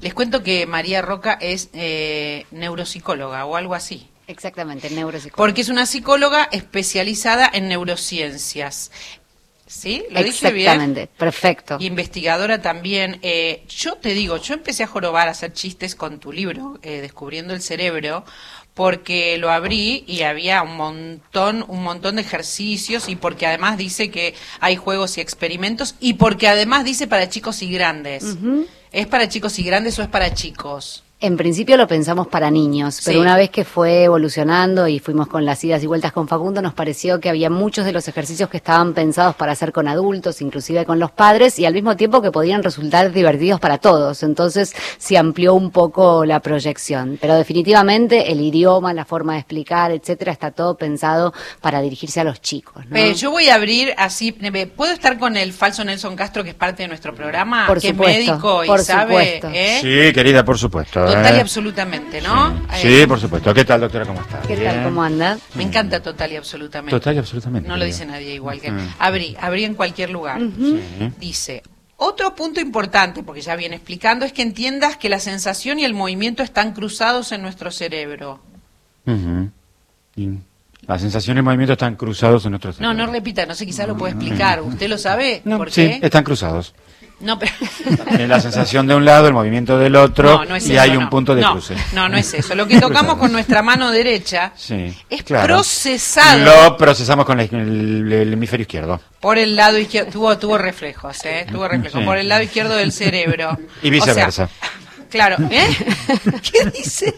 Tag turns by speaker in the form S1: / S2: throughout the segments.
S1: Les cuento que María Roca es neuropsicóloga o algo así.
S2: Exactamente, neuropsicóloga.
S1: Porque es una psicóloga especializada en neurociencias. ¿Sí? ¿Lo dije bien?
S2: Exactamente, perfecto.
S1: Investigadora también. Yo te digo, yo empecé a jorobar, a hacer chistes con tu libro, Descubriendo el Cerebro, porque lo abrí y había un montón de ejercicios, y porque además dice que hay juegos y experimentos, y porque además dice para chicos y grandes.
S2: Uh-huh.
S1: ¿Es para chicos y grandes o es para chicos?
S2: En principio lo pensamos para niños, pero una vez que fue evolucionando y fuimos con las idas y vueltas con Facundo, nos pareció que había muchos de los ejercicios que estaban pensados para hacer con adultos, inclusive con los padres, y al mismo tiempo que podían resultar divertidos para todos. Entonces se amplió un poco la proyección. Pero definitivamente el idioma, la forma de explicar, etcétera, está todo pensado para dirigirse a los chicos, ¿no?
S1: Yo voy a abrir así, ¿puedo estar con el falso Nelson Castro, que es parte de nuestro programa?
S2: Por
S1: que
S2: supuesto,
S1: es médico y
S2: por
S1: sabe,
S2: supuesto.
S3: Sí, querida, por supuesto.
S1: Total y absolutamente, ¿no?
S3: Sí, por supuesto. ¿Qué tal, doctora? ¿Cómo está?
S2: ¿Qué tal? ¿Cómo anda?
S1: Me encanta total y absolutamente.
S3: Total y absolutamente.
S1: No lo dice nadie igual que... Abrí en cualquier lugar.
S2: Uh-huh.
S3: Sí.
S1: Dice, otro punto importante, porque ya viene explicando, es que entiendas que la sensación y el movimiento están cruzados en nuestro cerebro.
S3: Uh-huh. Y la sensación y el movimiento están cruzados en nuestro cerebro.
S1: No repita, no sé, quizás lo puede explicar. ¿Usted lo sabe?
S3: No,
S1: ¿Por
S3: sí,
S1: qué?
S3: están cruzados.
S1: No, pero...
S3: La sensación de un lado, el movimiento del otro,
S1: No es
S3: y
S1: eso,
S3: hay un punto de cruce.
S1: No es eso. Lo que tocamos con nuestra mano derecha es procesado.
S3: Lo procesamos con el hemisferio izquierdo.
S1: Por el lado izquierdo, tuvo reflejos, tuvo reflejos,
S3: Sí.
S1: por el lado izquierdo del cerebro.
S3: Y viceversa.
S1: O sea, claro, ¿Qué dice?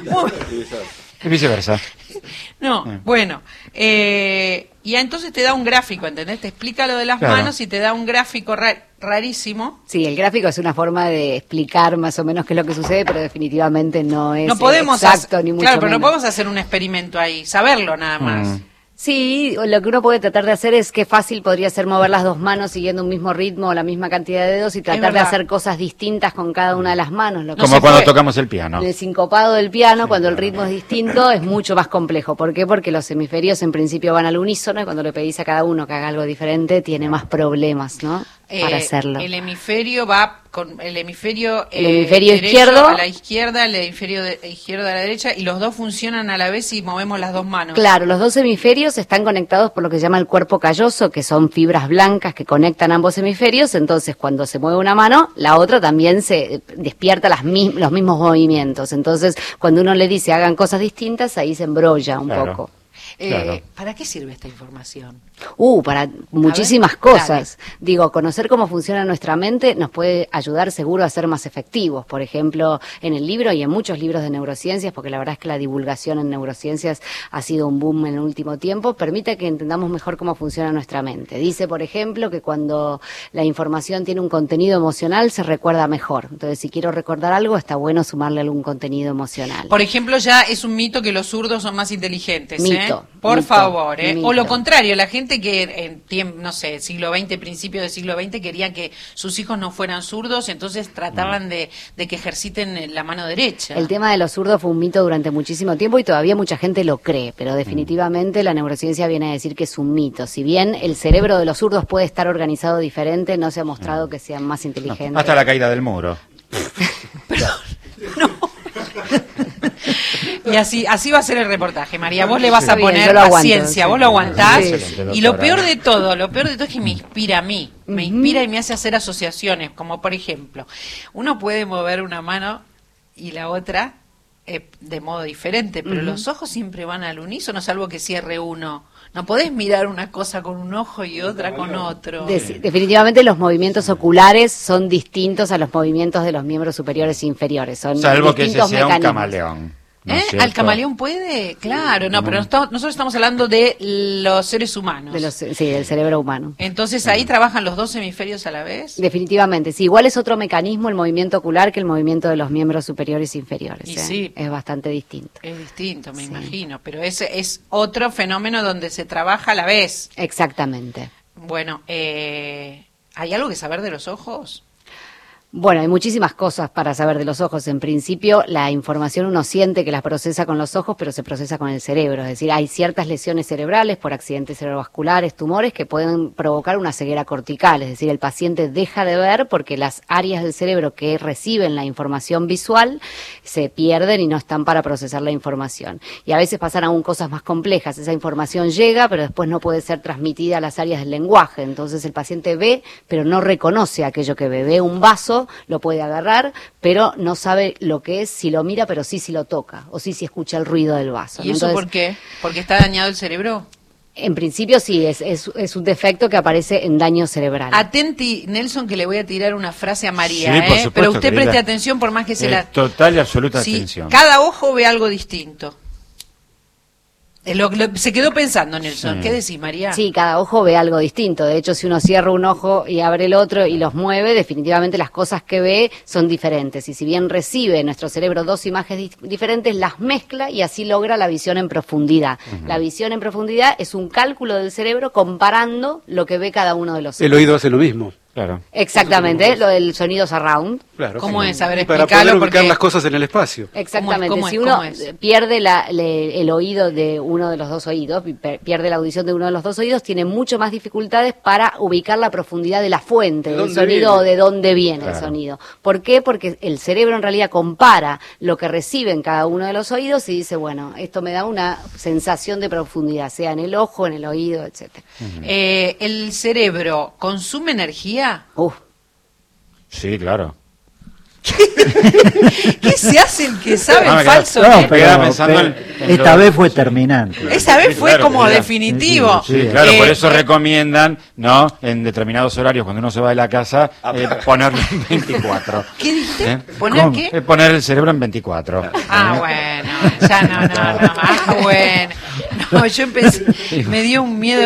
S3: Y viceversa.
S1: No, bueno, y entonces te da un gráfico, ¿entendés? Te explica lo de las manos y te da un gráfico rarísimo.
S2: Sí, el gráfico es una forma de explicar más o menos qué es lo que sucede, pero definitivamente no es exacto ni mucho
S1: claro, pero
S2: menos.
S1: no podemos hacer un experimento ahí, saberlo nada más.
S2: Sí, lo que uno puede tratar de hacer es qué fácil podría ser mover las dos manos siguiendo un mismo ritmo o la misma cantidad de dedos y tratar de hacer cosas distintas con cada una de las manos.
S3: Como cuando tocamos el piano.
S2: El sincopado del piano, cuando el ritmo es distinto, es mucho más complejo. ¿Por qué? Porque los hemisferios en principio van al unísono y cuando le pedís a cada uno que haga algo diferente, tiene más problemas, ¿no? Para hacerlo.
S1: El hemisferio va con el hemisferio
S2: izquierdo
S1: a la izquierda, el hemisferio izquierdo a la derecha, y los dos funcionan a la vez y movemos las dos manos.
S2: Claro, los dos hemisferios están conectados por lo que se llama el cuerpo calloso, que son fibras blancas que conectan ambos hemisferios. Entonces, cuando se mueve una mano, la otra también se despierta los mismos movimientos. Entonces, cuando uno le dice hagan cosas distintas, ahí se embrolla un poco.
S3: Claro.
S1: ¿Para qué sirve esta información?
S2: Para muchísimas cosas. Digo, conocer cómo funciona nuestra mente nos puede ayudar seguro a ser más efectivos. Por ejemplo, en el libro y en muchos libros de neurociencias, porque la verdad es que la divulgación en neurociencias ha sido un boom en el último tiempo, permite que entendamos mejor cómo funciona nuestra mente. Dice, por ejemplo, que cuando la información tiene un contenido emocional se recuerda mejor. Entonces, si quiero recordar algo, está bueno sumarle algún contenido emocional.
S1: Por ejemplo, ya es un mito que los zurdos son más inteligentes.
S2: Mito.
S1: Por favor,
S2: mito.
S1: O lo contrario, la gente que en no sé, siglo XX, principio del siglo XX, quería que sus hijos no fueran zurdos, entonces trataban de que ejerciten la mano derecha.
S2: El tema de los zurdos fue un mito durante muchísimo tiempo y todavía mucha gente lo cree, pero definitivamente la neurociencia viene a decir que es un mito. Si bien el cerebro de los zurdos puede estar organizado diferente, no se ha mostrado que sean más inteligentes.
S3: Hasta la caída del muro.
S1: Pero, no. Y así va a ser el reportaje, María. Vos le vas a poner paciencia, vos lo aguantás. Y lo peor de todo es que me inspira a mí. Me inspira y me hace hacer asociaciones, como por ejemplo, uno puede mover una mano y la otra de modo diferente, pero los ojos siempre van al unísono, salvo que cierre uno. No podés mirar una cosa con un ojo y otra con otro.
S2: Definitivamente los movimientos oculares son distintos a los movimientos de los miembros superiores e inferiores. Son
S3: salvo que ese sea
S2: mecanismos.
S3: un camaleón. ¿No es cierto?
S1: ¿Al camaleón puede? Claro, no, pero nosotros estamos hablando de los seres humanos.
S2: Del cerebro humano.
S1: Entonces, ¿ahí trabajan los dos hemisferios a la vez?
S2: Definitivamente, sí. Igual es otro mecanismo el movimiento ocular que el movimiento de los miembros superiores e inferiores.
S1: Y sí.
S2: Es bastante distinto.
S1: Es distinto, me imagino, pero ese es otro fenómeno donde se trabaja a la vez.
S2: Exactamente.
S1: Bueno, ¿hay algo que saber de los ojos?
S2: Bueno, hay muchísimas cosas para saber de los ojos. En principio, la información uno siente que la procesa con los ojos, pero se procesa con el cerebro. Es decir, hay ciertas lesiones cerebrales por accidentes cerebrovasculares, tumores, que pueden provocar una ceguera cortical. Es decir, el paciente deja de ver porque las áreas del cerebro que reciben la información visual se pierden y no están para procesar la información. Y a veces pasan aún cosas más complejas. Esa información llega, pero después no puede ser transmitida a las áreas del lenguaje. Entonces el paciente ve, pero no reconoce aquello que ve. Ve un vaso, lo puede agarrar, pero no sabe lo que es si lo mira, pero sí si lo toca, o sí si escucha el ruido del vaso.
S1: ¿Y
S2: ¿no?
S1: eso
S2: Entonces,
S1: por qué? ¿Porque está dañado el cerebro?
S2: En principio sí, es un defecto que aparece en daño cerebral.
S1: Atenti, Nelson, que le voy a tirar una frase a María,
S3: Sí, por supuesto,
S1: pero usted
S3: querida.
S1: preste atención por más que se la...
S3: Total y absoluta
S1: Sí,
S3: atención.
S1: cada ojo ve algo distinto. Se quedó pensando, Nelson.
S3: Sí.
S1: ¿Qué decís, María?
S2: Sí, cada ojo ve algo distinto. De hecho, si uno cierra un ojo y abre el otro y los mueve, definitivamente las cosas que ve son diferentes. Y si bien recibe nuestro cerebro dos imágenes diferentes, las mezcla y así logra la visión en profundidad. La visión en profundidad es un cálculo del cerebro comparando lo que ve cada uno de los ojos.
S4: El oído hace lo mismo.
S3: Claro.
S2: Exactamente, lo del sonido surround.
S4: Claro.
S1: ¿Cómo es? A ver,
S4: Y para
S1: explícalo,
S4: poder ubicar
S1: porque-
S4: las cosas en el espacio.
S2: Exactamente,
S1: ¿Cómo es?
S2: si
S1: ¿Cómo
S2: uno
S1: es?
S2: pierde el oído de uno de los dos oídos, pierde la audición de uno de los dos oídos, tiene mucho más dificultades para ubicar la profundidad de la fuente
S4: ¿De
S2: del
S4: dónde
S2: sonido
S4: viene?
S2: o de dónde viene el
S3: Claro.
S2: sonido. ¿Por qué? Porque el cerebro en realidad compara lo que recibe en cada uno de los oídos y dice, bueno, esto me da una sensación de profundidad, sea en el ojo, en el oído, etcétera.
S1: ¿El cerebro consume energía?
S3: Sí, claro.
S1: ¿Qué se hace el que sabe
S3: No,
S1: el
S3: me
S1: falso?
S3: quedo-
S1: ¿eh?
S3: me quedaba pensando en
S5: esta
S3: lo-
S5: vez fue terminante.
S1: Esa vez
S3: Sí,
S1: fue
S3: claro,
S1: como
S3: claro.
S1: definitivo.
S3: Sí, claro, por eso
S1: Eh,
S3: recomiendan, ¿no? En determinados horarios, cuando uno se va de la casa, ponerlo en 24.
S1: ¿Qué dijiste?
S3: ¿Eh?
S1: ¿Poner
S5: ¿Cómo?
S1: qué?
S3: Poner el cerebro en 24.
S1: Ah, bueno, ya no. Ah, bueno. No, yo empecé, me dio un miedo.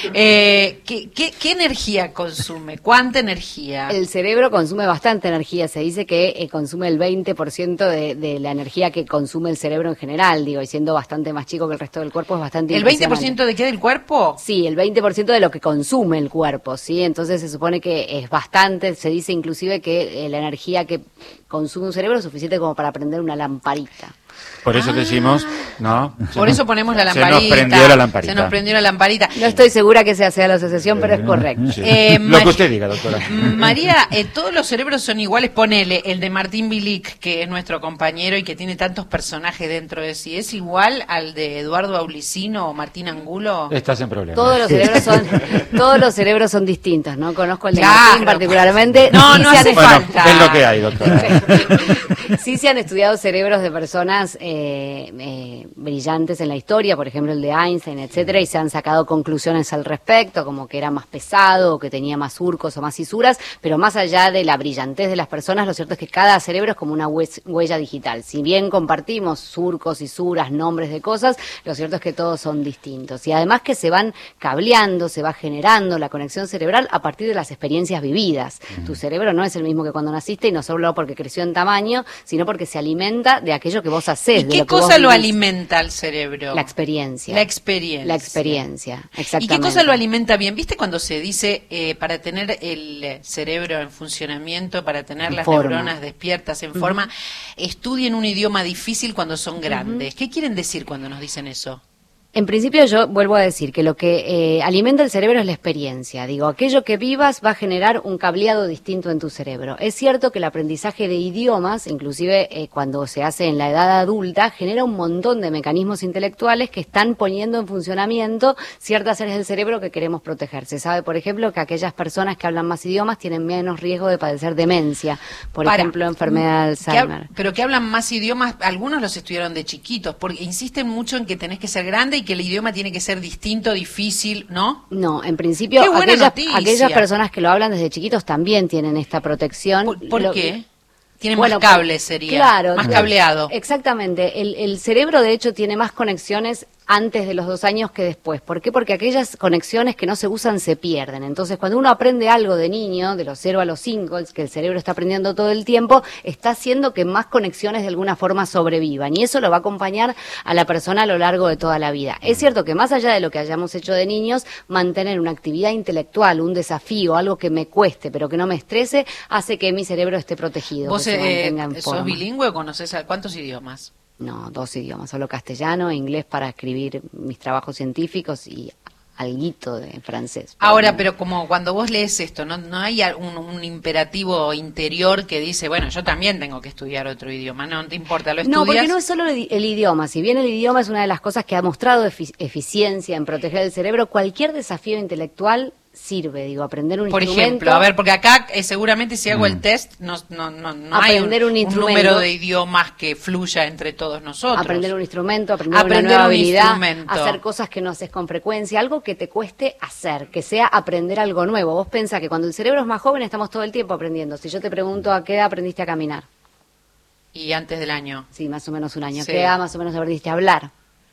S1: ¿Qué energía consume? ¿Cuánta energía?
S2: El cerebro consume bastante energía, se dice que consume el 20% de la energía que consume el cerebro en general, digo, y siendo bastante más chico que el resto del cuerpo es bastante
S1: ¿El
S2: impresionante.
S1: 20% de qué del cuerpo?
S2: Sí, el 20% de lo que consume el cuerpo, ¿sí? Entonces se supone que es bastante, se dice inclusive que la energía que consume un cerebro es suficiente como para prender una lamparita.
S3: Por eso decimos, ¿no?
S1: Por eso ponemos la
S3: Se
S1: lamparita.
S3: nos prendió la lamparita.
S1: Se nos prendió la lamparita.
S2: No estoy segura que sea la asociación, pero es correcto.
S3: Sí.
S1: Mar-
S3: Lo que usted diga, doctora.
S1: María, todos los cerebros son iguales. Ponele el de Martín Bilic, que es nuestro compañero y que tiene tantos personajes dentro de sí. ¿Es igual al de Eduardo Aulicino o Martín Angulo?
S3: Estás en problemas.
S2: Todos los cerebros son distintos, ¿no? Conozco el de
S1: Claro.
S2: Martín particularmente.
S1: No,
S2: Sí
S1: no
S2: se
S1: hace
S2: han-
S3: Bueno,
S1: falta.
S3: es lo que hay, doctora.
S2: Sí se han estudiado cerebros de personas brillantes en la historia, por ejemplo el de Einstein, etcétera, y se han sacado conclusiones al respecto, como que era más pesado, o que tenía más surcos o más fisuras, pero más allá de la brillantez de las personas, lo cierto es que cada cerebro es como una huella digital. Si bien compartimos surcos, fisuras, nombres de cosas, lo cierto es que todos son distintos. Y además que se van cableando, se va generando la conexión cerebral a partir de las experiencias vividas. Tu cerebro no es el mismo que cuando naciste, y no solo porque creció en tamaño, sino porque se alimenta de aquello que vos hacés.
S1: ¿Y
S2: de
S1: qué
S2: lo que vos
S1: cosa lo
S2: vivís.
S1: alimenta al cerebro?
S2: La experiencia.
S1: La experiencia.
S2: La experiencia,
S1: ¿Y
S2: exactamente.
S1: qué cosa lo alimenta bien? ¿Viste cuando se dice para tener el cerebro en funcionamiento, para tener
S2: En
S1: las
S2: forma.
S1: neuronas despiertas en forma, estudien un idioma difícil cuando son grandes? ¿Qué quieren decir cuando nos dicen eso?
S2: En principio yo vuelvo a decir que lo que alimenta el cerebro es la experiencia. Digo, aquello que vivas va a generar un cableado distinto en tu cerebro. Es cierto que el aprendizaje de idiomas, inclusive cuando se hace en la edad adulta, genera un montón de mecanismos intelectuales que están poniendo en funcionamiento ciertas áreas del cerebro que queremos proteger. Se sabe, por ejemplo, que aquellas personas que hablan más idiomas tienen menos riesgo de padecer demencia, por ejemplo, enfermedad de Alzheimer.
S1: Pero que hablan más idiomas, algunos los estudiaron de chiquitos, porque insisten mucho en que tenés que ser grande y que el idioma tiene que ser distinto, difícil, ¿no?
S2: No, en principio
S1: Qué buena noticia.
S2: aquellas personas que lo hablan desde chiquitos también tienen esta protección.
S1: ¿Por qué? Tienen
S2: Bueno,
S1: más cable, sería.
S2: claro,
S1: Más cableado.
S2: Exactamente. El cerebro, de hecho, tiene más conexiones antes de los 2 años que después. ¿Por qué? Porque aquellas conexiones que no se usan se pierden. Entonces, cuando uno aprende algo de niño, de los 0 a los 5, que el cerebro está aprendiendo todo el tiempo, está haciendo que más conexiones de alguna forma sobrevivan. Y eso lo va a acompañar a la persona a lo largo de toda la vida. Es cierto que más allá de lo que hayamos hecho de niños, mantener una actividad intelectual, un desafío, algo que me cueste, pero que no me estrese, hace que mi cerebro esté protegido.
S1: ¿Vos sos bilingüe o conocés cuántos idiomas?
S2: No, 2 idiomas, solo castellano e inglés para escribir mis trabajos científicos y alguito de francés.
S1: Ahora, pero como cuando vos lees esto, ¿no hay un imperativo interior que dice, bueno, yo también tengo que estudiar otro idioma? No te importa, lo estudias.
S2: No, porque no es solo el idioma. Si bien el idioma es una de las cosas que ha mostrado eficiencia en proteger el cerebro, cualquier desafío intelectual sirve, digo, aprender un instrumento. Por
S1: ejemplo, a ver, porque acá seguramente si hago el test no hay un número de idiomas que fluya entre todos nosotros.
S2: Aprender un instrumento, aprender una nueva habilidad, hacer cosas que no haces con frecuencia, algo que te cueste hacer, que sea aprender algo nuevo. Vos pensás que cuando el cerebro es más joven estamos todo el tiempo aprendiendo. Si yo te pregunto a qué edad aprendiste a caminar.
S1: ¿Y antes del año?
S2: Sí, más o menos un año. Sí. ¿Qué edad más o menos aprendiste a hablar?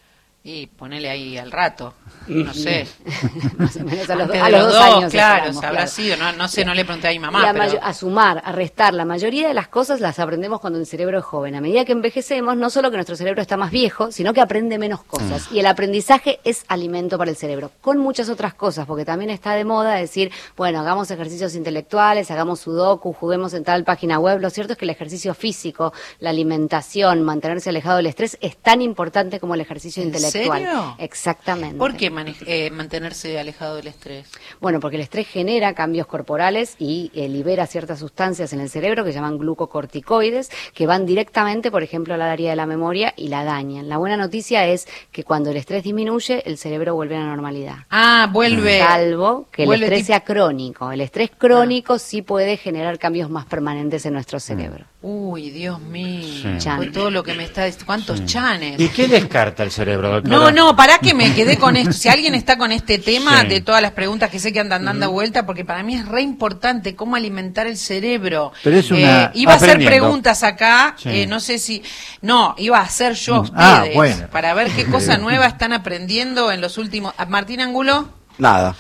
S1: Y ponele ahí al rato, no sé.
S2: Más o menos a los 2 años.
S1: Claro, habrá sido, no sé, no le pregunté a mi mamá.
S2: A sumar, a restar, la mayoría de las cosas las aprendemos cuando el cerebro es joven. A medida que envejecemos, no solo que nuestro cerebro está más viejo, sino que aprende menos cosas. Y el aprendizaje es alimento para el cerebro, con muchas otras cosas, porque también está de moda decir, bueno, hagamos ejercicios intelectuales, hagamos sudoku, juguemos en tal página web. Lo cierto es que el ejercicio físico, la alimentación, mantenerse alejado del estrés, es tan importante como el ejercicio intelectual.
S1: ¿En serio?
S2: Exactamente.
S1: ¿Por qué mantenerse alejado del estrés?
S2: Bueno, porque el estrés genera cambios corporales y libera ciertas sustancias en el cerebro que se llaman glucocorticoides, que van directamente, por ejemplo, al área de la memoria y la dañan. La buena noticia es que cuando el estrés disminuye, el cerebro vuelve a la normalidad.
S1: Vuelve.
S2: Salvo que el estrés sea crónico. El estrés crónico sí puede generar cambios más permanentes en nuestro cerebro.
S1: Uy, Dios mío. Sí. Todo lo que me está diciendo. ¿Cuántos chanes?
S3: ¿Y qué descarta el cerebro, doctora?
S1: No, pará que me quedé con esto. Si alguien está con este tema de todas las preguntas que sé que andan dando vuelta, porque para mí es re importante cómo alimentar el cerebro.
S4: Pero es
S1: iba a hacer preguntas acá, no sé si... No, iba a hacer yo a ustedes,
S4: bueno.
S1: Para ver qué cosa nueva están aprendiendo en los últimos... ¿Martín Angulo?
S5: Nada.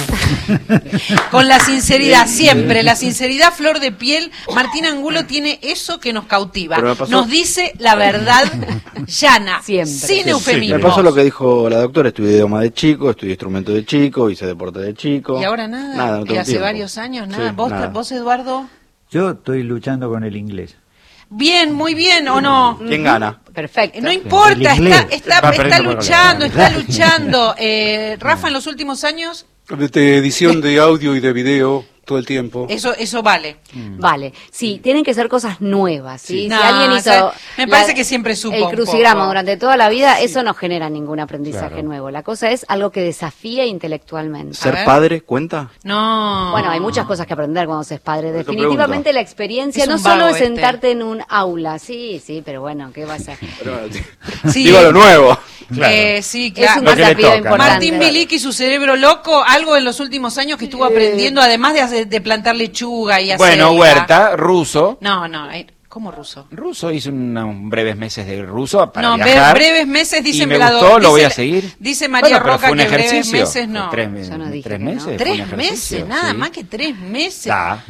S1: Con la sinceridad, siempre, la sinceridad flor de piel. Martín Angulo tiene eso que nos cautiva. Nos dice la verdad llana, siempre, sin eufemismos.
S5: Me pasó lo que dijo la doctora, estudié idioma de chico, estudié instrumento de chico, hice deporte de chico.
S1: Y ahora nada,
S5: no
S1: y hace
S5: tiempo.
S1: Varios años nada.
S5: Sí,
S1: ¿Vos, Eduardo?
S4: Yo estoy luchando con el inglés.
S1: Bien, muy bien, ¿o no?
S5: ¿Quién gana?
S2: Perfecto.
S1: No importa, está luchando. Rafa, en los últimos años...
S6: De edición de audio y de video todo el tiempo.
S1: Eso vale.
S2: Vale. Sí, tienen que ser cosas nuevas. ¿sí?
S1: No,
S2: si alguien hizo
S1: me parece que siempre supo
S2: el crucigrama durante toda la vida,
S1: Sí.
S2: eso no genera ningún aprendizaje nuevo. La cosa es algo que desafía intelectualmente.
S5: ¿Ser padre cuenta?
S1: No.
S2: Bueno, hay muchas cosas que aprender cuando se es padre.
S5: Por eso
S2: Definitivamente
S5: pregunto.
S2: la experiencia
S1: Es
S2: no
S1: un
S2: solo
S1: vago
S2: es sentarte en un aula. Sí, pero bueno, ¿qué va a ser?
S1: Sí.
S5: Digo lo nuevo.
S3: Claro.
S1: Sí,
S2: Es
S1: claro.
S2: un
S3: Lo que le
S2: desafío
S3: toca.
S2: importante.
S1: Martín Milik y su cerebro loco, algo en los últimos años que estuvo aprendiendo, además de plantar lechuga y hacer...
S3: Bueno, huerta, ruso.
S1: No, ¿cómo ruso?
S3: Ruso, hice unos breves meses de ruso para
S1: No,
S3: viajar.
S1: breves meses, dice
S3: y me
S1: la
S3: gustó,
S1: dice
S3: lo voy a
S1: la-
S3: seguir.
S1: Dice María
S3: Bueno, pero
S1: Roca
S3: fue un
S1: que breves
S3: ejercicio.
S1: meses no.
S3: Fue
S2: Yo no dije
S3: tres
S2: que no.
S3: meses. fue un
S1: 3
S3: ejercicio,
S1: meses, nada
S3: sí.
S1: más que 3 meses.
S3: Está,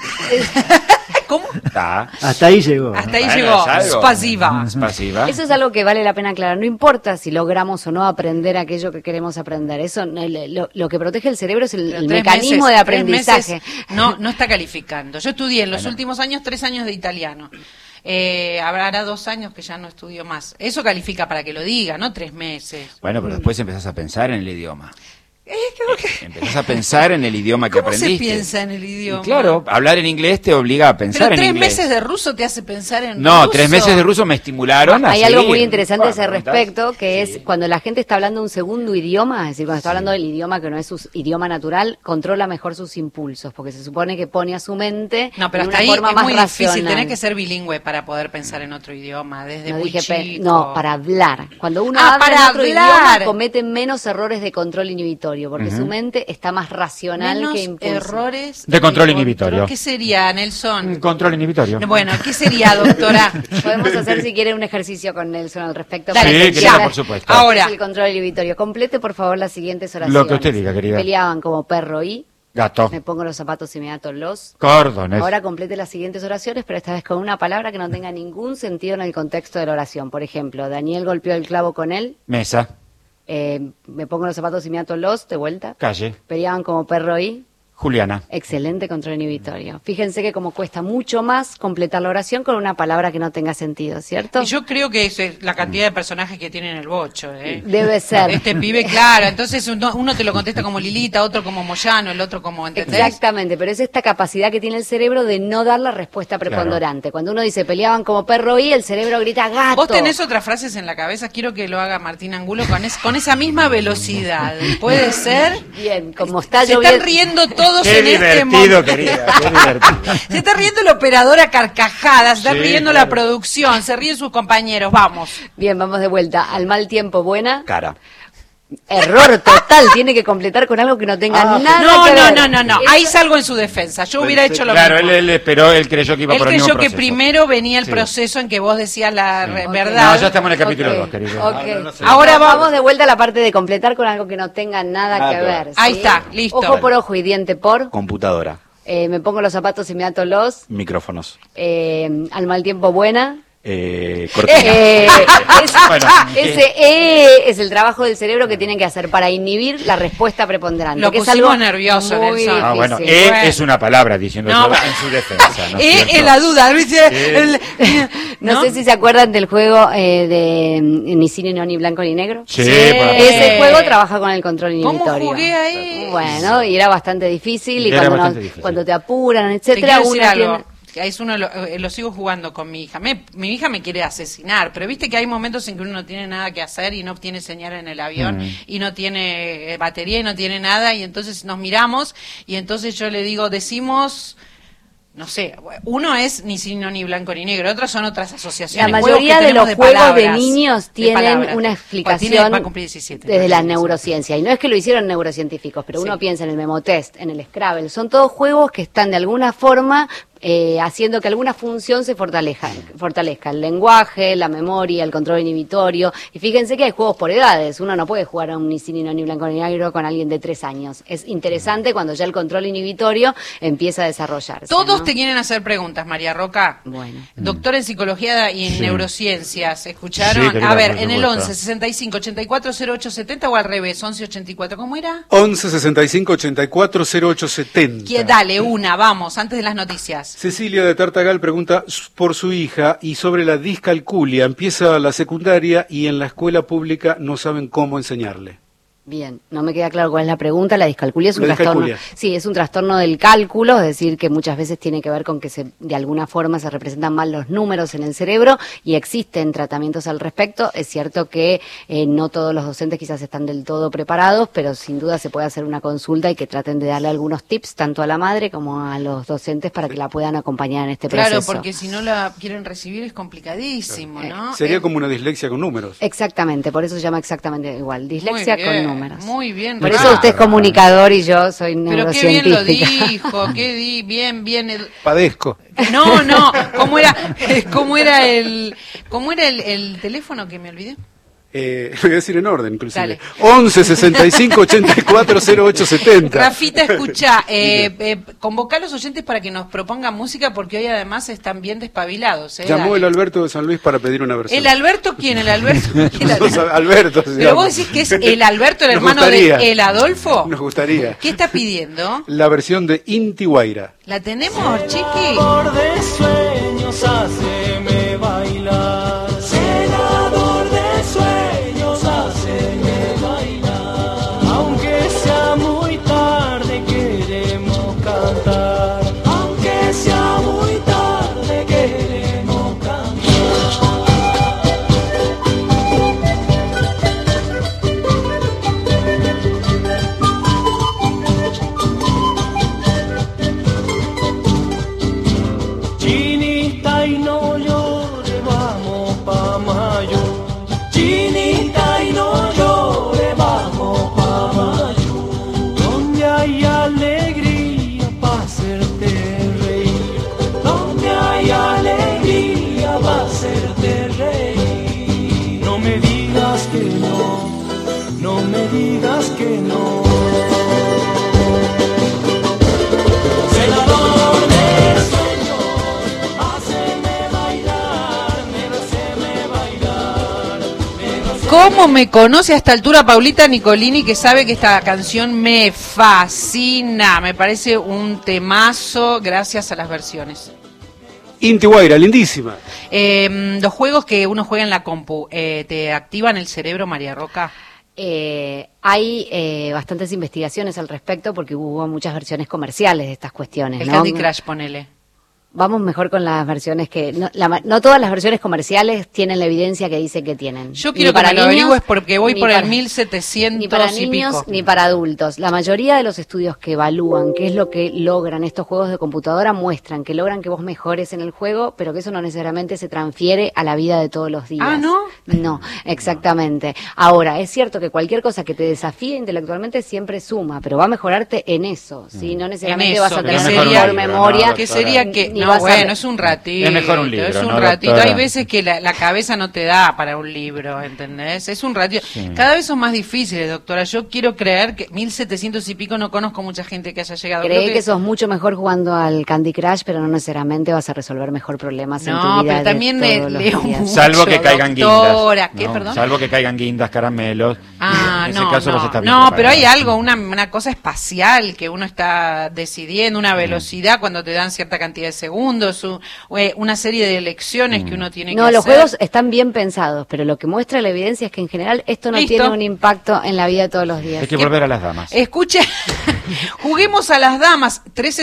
S1: ¿Cómo?
S3: está.
S4: Hasta ahí llegó.
S1: Hasta ahí
S3: Bueno,
S1: llegó.
S3: es algo.
S1: Spasiva.
S3: Es pasiva.
S2: Eso es algo que vale la pena aclarar. No importa si logramos o no aprender aquello que queremos aprender. Eso lo que protege el cerebro es el
S1: 3
S2: mecanismo
S1: meses,
S2: de
S1: 3
S2: aprendizaje.
S1: meses no está calificando. Yo estudié en los últimos años 3 años de italiano. Habrá 2 años que ya no estudio más. Eso califica para que lo diga, no 3 meses.
S3: Bueno, pero después empezás a pensar en el idioma. Empezás a pensar en el idioma que
S1: ¿Cómo se
S3: aprendiste.
S1: piensa en el idioma?
S3: Y claro, hablar en inglés te obliga a pensar
S1: Pero
S3: en
S1: 3
S3: inglés.
S1: meses de ruso te hace pensar en
S3: No,
S1: ruso.
S3: 3 meses de ruso me estimularon a
S2: Hay algo
S3: seguir.
S2: muy interesante a ese
S3: Bueno,
S2: respecto, que
S3: sí.
S2: es cuando la gente está hablando un segundo idioma, es decir, cuando está hablando del idioma que no es su idioma natural, controla mejor sus impulsos, porque se supone que pone a su mente
S1: No, pero
S2: en
S1: hasta
S2: una
S1: ahí
S2: forma
S1: es
S2: más
S1: muy
S2: racional.
S1: difícil. Tenés que ser bilingüe para poder pensar en otro idioma, desde
S2: No
S1: muy
S2: dije
S1: chico.
S2: no, para hablar. Cuando uno
S1: Ah,
S2: habla
S1: para
S2: en otro
S1: hablar.
S2: idioma, comete menos errores de control inhibitorio. inhibitorio, porque su mente está más racional
S1: Menos
S2: que impulsiva.
S1: errores
S3: De control inhibitorio.
S1: ¿Qué sería, Nelson?
S3: Control inhibitorio.
S1: Bueno, ¿qué sería, doctora?
S2: Podemos hacer, si quiere, un ejercicio con Nelson al respecto.
S1: Dale,
S2: para
S3: sí,
S2: que
S3: querida,
S2: ya
S3: por supuesto.
S2: ahora
S1: Ahora.
S2: el control inhibitorio. Complete, por favor, las siguientes oraciones.
S3: Lo que usted diga, querida.
S2: Peleaban como perro y...
S3: Gato.
S2: Me pongo los zapatos y me ato los...
S3: Cordones.
S2: Ahora complete las siguientes oraciones, pero esta vez con una palabra que no tenga ningún sentido en el contexto de la oración. Por ejemplo, Daniel golpeó el clavo con él.
S3: Mesa.
S2: Me pongo los zapatos y me ato los, de vuelta.
S3: Calle.
S2: Peleaban como perro y...
S3: Juliana.
S2: Excelente control inhibitorio. Fíjense que como cuesta mucho más completar la oración con una palabra que no tenga sentido, ¿cierto?
S1: Y yo creo que es la cantidad de personajes que tiene en el bocho.
S2: Debe ser.
S1: Este pibe, claro. Entonces uno te lo contesta como Lilita, otro como Moyano, el otro como, ¿entendés?
S2: Exactamente, pero es esta capacidad que tiene el cerebro de no dar la respuesta preponderante. Cuando uno dice peleaban como perro y el cerebro grita gato.
S1: Vos tenés otras frases en la cabeza, quiero que lo haga Martín Angulo con esa misma velocidad. ¿Puede ser?
S2: Bien, como está
S1: Se
S2: lloviendo.
S1: están riendo todos
S3: Qué
S1: en este
S3: divertido,
S1: momento.
S3: querida. Qué divertido.
S1: Se está riendo el operador a carcajadas, se está
S3: Sí,
S1: riendo
S3: claro.
S1: la producción, se ríen sus compañeros, vamos.
S2: Bien, vamos de vuelta. Al mal tiempo, buena.
S5: Cara.
S2: Error total, tiene que completar con algo que no tenga nada
S1: No,
S2: que ver.
S1: no, ahí salgo en su defensa. Yo hubiera hecho lo
S3: Claro,
S1: mismo.
S3: él esperó, él creyó que iba
S1: Él
S3: por el mismo
S1: creyó que
S3: proceso.
S1: primero venía el
S3: Sí.
S1: proceso en que vos decías la
S2: Ok.
S1: verdad.
S3: No, ya estamos en el capítulo
S2: Ok,
S3: 2, querido.
S2: ok.
S1: Ahora
S2: vamos de vuelta a la parte de completar con algo que no tenga nada que ver.
S1: Ahí
S2: ¿sí?
S1: está, listo.
S2: Ojo por ojo y diente por.
S5: Computadora.
S2: Me pongo los zapatos y me ato los.
S5: Micrófonos.
S2: Al mal tiempo, buena.
S5: Cortina.
S3: Bueno,
S2: Ese es el trabajo del cerebro que tienen que hacer para inhibir la respuesta preponderante.
S1: Lo
S2: que es
S1: pusimos
S2: algo
S1: nervioso,
S2: muy
S1: Nelson.
S3: Ah, bueno,
S2: difícil.
S1: Bueno.
S3: es una palabra diciendo
S1: No,
S3: eso en su defensa. ¿no es cierto?
S1: en la duda, ¿viste?
S2: No sé si se acuerdan del juego de ni cine, no, ni blanco ni negro.
S3: Sí,
S1: Sí.
S3: bueno.
S2: Ese juego trabaja con el control
S1: ¿Cómo
S2: inhibitorio.
S1: jugué ahí?
S2: Bueno, y era bastante difícil y
S3: Era
S2: cuando,
S3: bastante difícil.
S2: cuando te apuran,
S1: Te
S2: etcétera,
S1: quiero decir
S2: uno
S1: algo.
S2: tiene...
S1: Es uno lo sigo jugando con mi hija. Mi hija me quiere asesinar, pero viste que hay momentos en que uno no tiene nada que hacer y no tiene señal en el avión y no tiene batería y no tiene nada y entonces nos miramos y entonces yo le digo, decimos, no sé, uno es ni sino ni blanco ni negro, otros son otras asociaciones.
S2: La
S1: juegos
S2: mayoría
S1: que
S2: de
S1: tenemos
S2: los juegos de
S1: palabras,
S2: niños
S1: de
S2: tienen
S1: palabras.
S2: una
S1: Va
S2: explicación
S1: a cumplir 17.
S2: desde la
S1: entonces,
S2: neurociencia. Y no es que lo hicieron neurocientíficos, pero uno
S1: Sí.
S2: piensa en el Memotest, en el Scrabble. Son todos juegos que están de alguna forma haciendo que alguna función se fortalezca. El lenguaje, la memoria, el control inhibitorio. Y fíjense que hay juegos por edades. Uno no puede jugar a un ni sí, ni no, ni blanco ni negro con alguien de 3 años. Es interesante cuando ya el control inhibitorio empieza a desarrollarse.
S1: Todos
S2: ¿no?
S1: te quieren hacer preguntas, María Roca.
S2: Bueno.
S1: Doctor en psicología y en neurociencias, ¿escucharon?
S3: Sí, querida,
S1: a ver,
S3: por
S1: en el
S3: supuesto.
S1: 11 65 84 0870 o al revés, 11 84, ¿cómo era?
S6: 11 65 84 0870.
S1: Dale, una, vamos, antes de las noticias.
S6: Cecilia de Tartagal pregunta por su hija y sobre la discalculia. Empieza la secundaria y en la escuela pública no saben cómo enseñarle.
S2: Bien, no me queda claro cuál es la pregunta. La discalculia es un
S6: La
S2: trastorno.
S6: discalculia.
S2: Sí, es un trastorno del cálculo, es decir, que muchas veces tiene que ver con que de alguna forma se representan mal los números en el cerebro y existen tratamientos al respecto. Es cierto que no todos los docentes quizás están del todo preparados, pero sin duda se puede hacer una consulta y que traten de darle algunos tips tanto a la madre como a los docentes para que la puedan acompañar en este proceso.
S1: Claro, porque si no la quieren recibir es complicadísimo, ¿no?
S6: Sería como una dislexia con números.
S2: Exactamente, por eso se llama exactamente igual, dislexia
S1: Muy
S2: con
S1: bien,
S2: números.
S1: Muy bien.
S2: Por
S1: Ah,
S2: eso usted es comunicador y yo soy
S1: pero qué bien lo
S2: neurocientífica.
S1: dijo, bien.
S6: Padezco.
S1: No, ¿cómo era el teléfono que me olvidé?
S6: Lo voy a decir en orden, inclusive.
S1: Dale.
S6: 11 65 84 0870.
S1: Rafita, escucha, convoca a los oyentes para que nos propongan música porque hoy además están bien despabilados.
S6: Llamó el
S1: Dale.
S6: Alberto de San Luis para pedir una versión.
S1: ¿El Alberto quién? ¿El Alberto? ¿Quién?
S6: Alberto. se
S1: Pero
S6: llama.
S1: vos decís que es el Alberto, el
S6: Nos
S1: hermano
S6: gustaría.
S1: de el Adolfo.
S6: Nos gustaría.
S1: ¿Qué está pidiendo?
S6: La versión de Inti Guaira.
S1: ¿La tenemos, chiqui?
S7: Celador de sueños, háceme bailar. Celador de sueños, háceme bailar. Aunque sea muy tarde, queremos cantar. Aunque sea muy tarde, queremos cantar. Chinita y no
S1: ¿Cómo me conoce a esta altura Paulita Nicolini, que sabe que esta canción me fascina? Me parece un temazo gracias a las versiones.
S6: Inti Guaira, lindísima.
S1: Los juegos que uno juega en la compu, ¿te activan el cerebro, María Roca?
S2: Hay bastantes investigaciones al respecto porque hubo muchas versiones comerciales de estas cuestiones.
S1: El
S2: ¿no?
S1: Candy Crush, ponele.
S2: Vamos mejor con las versiones que... No todas las versiones comerciales tienen la evidencia que dice que tienen.
S1: Yo quiero que me lo averigües porque voy por el 1700
S2: ni para
S1: y
S2: niños
S1: pico.
S2: ni para adultos. La mayoría de los estudios que evalúan qué es lo que logran estos juegos de computadora muestran que logran que vos mejores en el juego, pero que eso no necesariamente se transfiere a la vida de todos los días.
S1: ¿Ah, no?
S2: No, exactamente. Ahora, es cierto que cualquier cosa que te desafíe intelectualmente siempre suma, pero va a mejorarte en eso. ¿Sí? No necesariamente vas a tener mejor memoria.
S1: Que sería que...
S2: ni
S1: No,
S2: vas a-
S1: bueno, es un ratito.
S3: Es mejor un libro,
S1: Es un
S3: ¿no,
S1: ratito.
S3: doctora?
S1: Hay veces que la cabeza no te da para un libro, ¿entendés? Es un ratito.
S3: Sí.
S1: Cada vez son más difíciles, doctora. Yo quiero creer que 1700 y pico no conozco mucha gente que haya llegado.
S2: Cree
S1: Creo
S2: que sos mucho mejor jugando al Candy Crush, pero no necesariamente vas a resolver mejor problemas en tu
S1: No,
S2: vida
S1: pero también
S2: de todos los
S1: leo
S2: días.
S1: mucho,
S3: Salvo que caigan
S1: doctora.
S3: guindas.
S1: ¿Qué,
S3: ¿no?
S1: perdón?
S3: Salvo que caigan guindas, caramelos.
S1: Ah,
S3: En ese
S1: no,
S3: caso
S1: no,
S3: vos estás bien
S1: no,
S3: preparado.
S1: pero hay algo, una cosa espacial que uno está decidiendo, una velocidad cuando te dan cierta cantidad de segundos, una serie de elecciones que uno tiene que
S2: No,
S1: hacer.
S2: los juegos están bien pensados, pero lo que muestra la evidencia es que en general esto no
S1: Listo.
S2: tiene un impacto en la vida de todos los días.
S3: Hay que volver a las damas.
S1: Escuche, juguemos a las damas.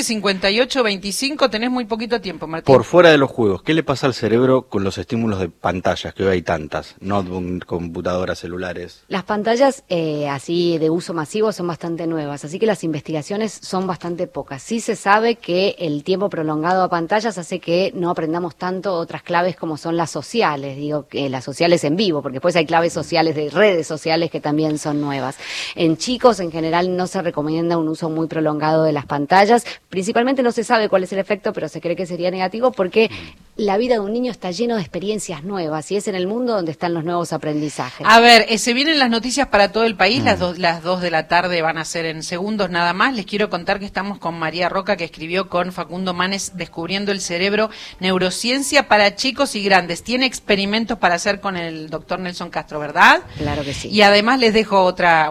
S1: 13:58:25, tenés muy poquito tiempo, Martín.
S5: Por fuera de los juegos, ¿qué le pasa al cerebro con los estímulos de pantallas, que hoy hay tantas? Notebook, computadoras, celulares.
S2: Las pantallas así de uso masivo son bastante nuevas, así que las investigaciones son bastante pocas. Sí se sabe que el tiempo prolongado a pantallas hace que no aprendamos tanto otras claves como son las sociales, digo que las sociales en vivo, porque después hay claves sociales de redes sociales que también son nuevas. En chicos en general no se recomienda un uso muy prolongado de las pantallas, principalmente no se sabe cuál es el efecto, pero se cree que sería negativo porque la vida de un niño está lleno de experiencias nuevas y es en el mundo donde están los nuevos aprendizajes.
S1: A ver, se vienen las noticias para todo el país, las 2 de la tarde van a ser en segundos nada más. Les quiero contar que estamos con María Roca, que escribió con Facundo Manes Descubriendo el Cerebro, Neurociencia para chicos y grandes. Tiene experimentos para hacer con el doctor Nelson Castro, ¿verdad?
S2: Claro que sí.
S1: Y además les dejo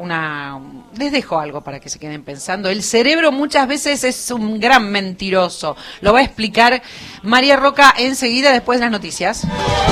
S1: les dejo algo para que se queden pensando. El cerebro muchas veces es un gran mentiroso. Lo va a explicar María Roca enseguida después de las noticias.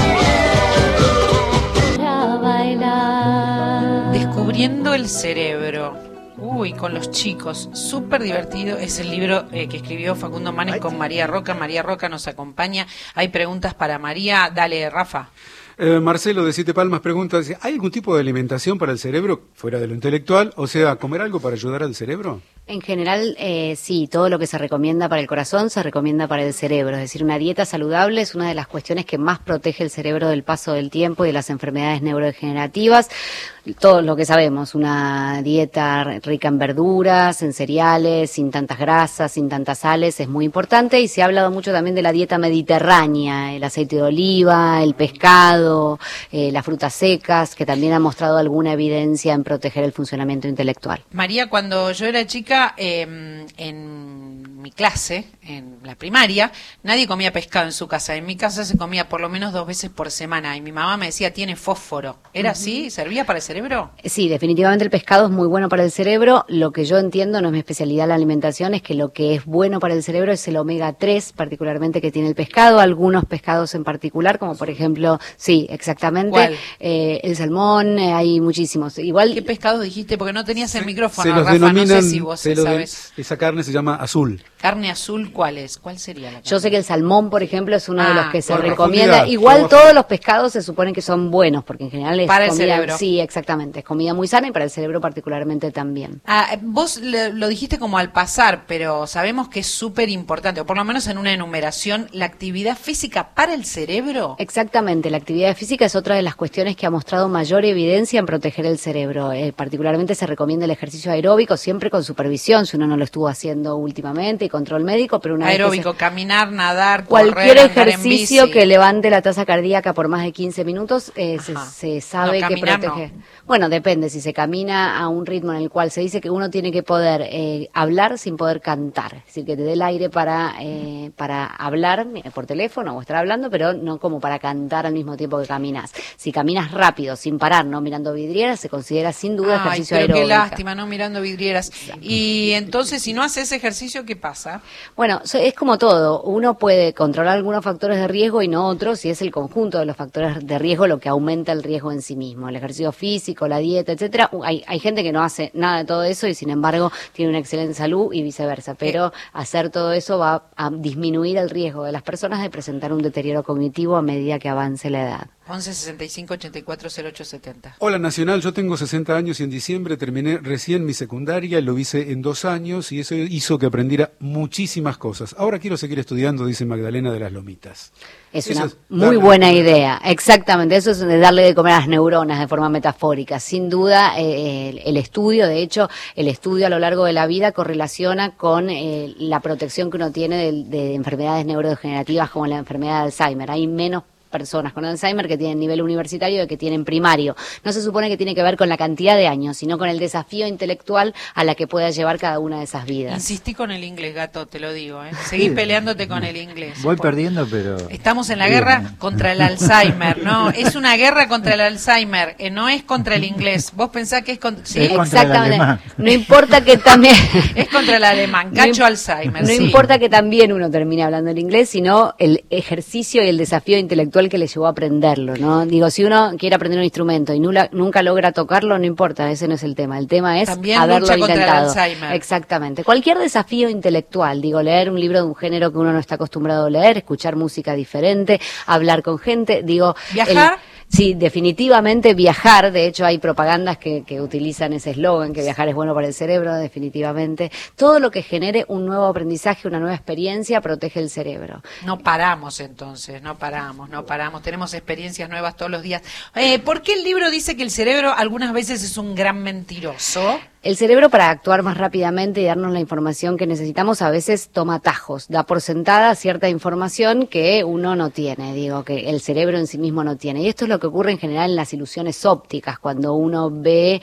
S1: Descubriendo el cerebro. Uy, con los chicos. Súper divertido. Es el libro que escribió Facundo Manes con María Roca. María Roca nos acompaña. Hay preguntas para María. Dale, Rafa.
S6: Marcelo de Siete Palmas pregunta, dice, ¿hay algún tipo de alimentación para el cerebro fuera de lo intelectual? O sea, ¿comer algo para ayudar al cerebro?
S2: En general, sí, todo lo que se recomienda para el corazón se recomienda para el cerebro. Es decir, una dieta saludable es una de las cuestiones que más protege el cerebro del paso del tiempo y de las enfermedades neurodegenerativas. Todo lo que sabemos, una dieta rica en verduras, en cereales, sin tantas grasas, sin tantas sales, es muy importante. Y se ha hablado mucho también de la dieta mediterránea, el aceite de oliva, el pescado, las frutas secas, que también han mostrado alguna evidencia en proteger el funcionamiento intelectual.
S1: María, cuando yo era chica, en mi clase, en la primaria, nadie comía pescado en su casa. En mi casa se comía por lo menos 2 veces por semana y mi mamá me decía, tiene fósforo. ¿Era así? ¿Servía para el cerebro?
S2: Sí, definitivamente el pescado es muy bueno para el cerebro. Lo que yo entiendo, no es mi especialidad la alimentación, es que lo que es bueno para el cerebro es el omega 3, particularmente que tiene el pescado, algunos pescados en particular, como por ejemplo, sí, exactamente,
S1: ¿Cuál?
S2: El salmón, hay muchísimos. Igual,
S1: ¿Qué pescado dijiste? Porque no tenías el micrófono,
S6: Se los
S1: Rafa,
S6: denominan,
S1: no sé si vos sabes.
S6: esa carne se llama azul.
S1: Carne azul, ¿cuál es? ¿Cuál sería la carne?
S2: yo sé que el salmón, por ejemplo, es uno de los que se
S6: por
S2: recomienda.
S6: profundidad,
S2: Igual
S6: por
S2: todos los pescados se supone que son buenos, porque en general es
S1: Para el
S2: comida,
S1: cerebro.
S2: sí, exactamente, es comida muy sana y para el cerebro particularmente también.
S1: Vos lo dijiste como al pasar, pero sabemos que es súper importante, o por lo menos en una enumeración, la actividad física para el cerebro.
S2: Exactamente, la actividad física es otra de las cuestiones que ha mostrado mayor evidencia en proteger el cerebro. Particularmente se recomienda el ejercicio aeróbico siempre con supervisión revisión, si uno no lo estuvo haciendo últimamente, y control médico, pero una
S1: aeróbico,
S2: vez
S1: caminar, nadar,
S2: cualquier
S1: correr,
S2: ejercicio que levante la tasa cardíaca por más de 15 minutos, se sabe
S1: No,
S2: que
S1: caminar
S2: protege.
S1: no.
S2: Bueno, depende, si se camina a un ritmo en el cual se dice que uno tiene que poder hablar sin poder cantar, es decir, que te dé el aire para hablar por teléfono o estar hablando, pero no como para cantar al mismo tiempo que caminas. Si caminas rápido, sin parar, no mirando vidrieras, se considera sin duda ejercicio
S1: pero
S2: aeróbico.
S1: qué lástima, no mirando vidrieras. Y entonces, si no haces ejercicio, ¿qué pasa?
S2: Bueno, es como todo. Uno puede controlar algunos factores de riesgo y no otros, y es el conjunto de los factores de riesgo lo que aumenta el riesgo en sí mismo. El ejercicio físico, la dieta, etcétera. Hay gente que no hace nada de todo eso y sin embargo tiene una excelente salud y viceversa. Pero hacer todo eso va a disminuir el riesgo de las personas de presentar un deterioro cognitivo a medida que avance la edad.
S1: 11 65 84 08 70.
S6: Hola Nacional, yo tengo 60 años y en diciembre terminé recién mi secundaria, lo hice en 2 años y eso hizo que aprendiera muchísimas cosas. Ahora quiero seguir estudiando, dice Magdalena de las Lomitas.
S2: Es
S6: Eso
S2: una
S6: es
S2: muy
S6: darle
S2: buena
S6: de comer.
S2: idea, exactamente, eso es de darle de comer a las neuronas de forma metafórica. Sin duda, el estudio, de hecho, el estudio a lo largo de la vida correlaciona con la protección que uno tiene de enfermedades neurodegenerativas como la enfermedad de Alzheimer. Hay menos personas con Alzheimer que tienen nivel universitario de que tienen primario. No se supone que tiene que ver con la cantidad de años, sino con el desafío intelectual a la que pueda llevar cada una de esas vidas.
S1: Insistí con el inglés, gato, te lo digo. Seguí peleándote con el inglés.
S4: Voy perdiendo, pero...
S1: Estamos en la guerra contra el Alzheimer, ¿no? Es una guerra contra el Alzheimer, no es contra el inglés. Vos pensás que es contra... ¿sí?
S4: Es contra el alemán.
S2: No importa que también...
S1: Es contra el alemán, cacho Alzheimer,
S2: No
S1: sí.
S2: importa que también uno termine hablando el inglés, sino el ejercicio y el desafío intelectual que le llevó a aprenderlo, ¿no? Digo, si uno quiere aprender un instrumento y nunca logra tocarlo, no importa, ese no es el tema. El tema es
S1: También
S2: haberlo
S1: lucha contra el
S2: intentado.
S1: Alzheimer.
S2: Exactamente. Cualquier desafío intelectual, digo, leer un libro de un género que uno no está acostumbrado a leer, escuchar música diferente, hablar con gente, digo...
S1: ¿Viajar?
S2: Sí, definitivamente viajar. De hecho, hay propagandas que utilizan ese eslogan, que viajar es bueno para el cerebro, definitivamente. Todo lo que genere un nuevo aprendizaje, una nueva experiencia, protege el cerebro.
S1: No paramos entonces, no paramos. Tenemos experiencias nuevas todos los días. ¿Por qué el libro dice que el cerebro algunas veces es un gran mentiroso?
S2: El cerebro, para actuar más rápidamente y darnos la información que necesitamos, a veces toma atajos, da por sentada cierta información que uno no tiene, digo, que el cerebro en sí mismo no tiene. Y esto es lo que ocurre en general en las ilusiones ópticas, cuando uno ve,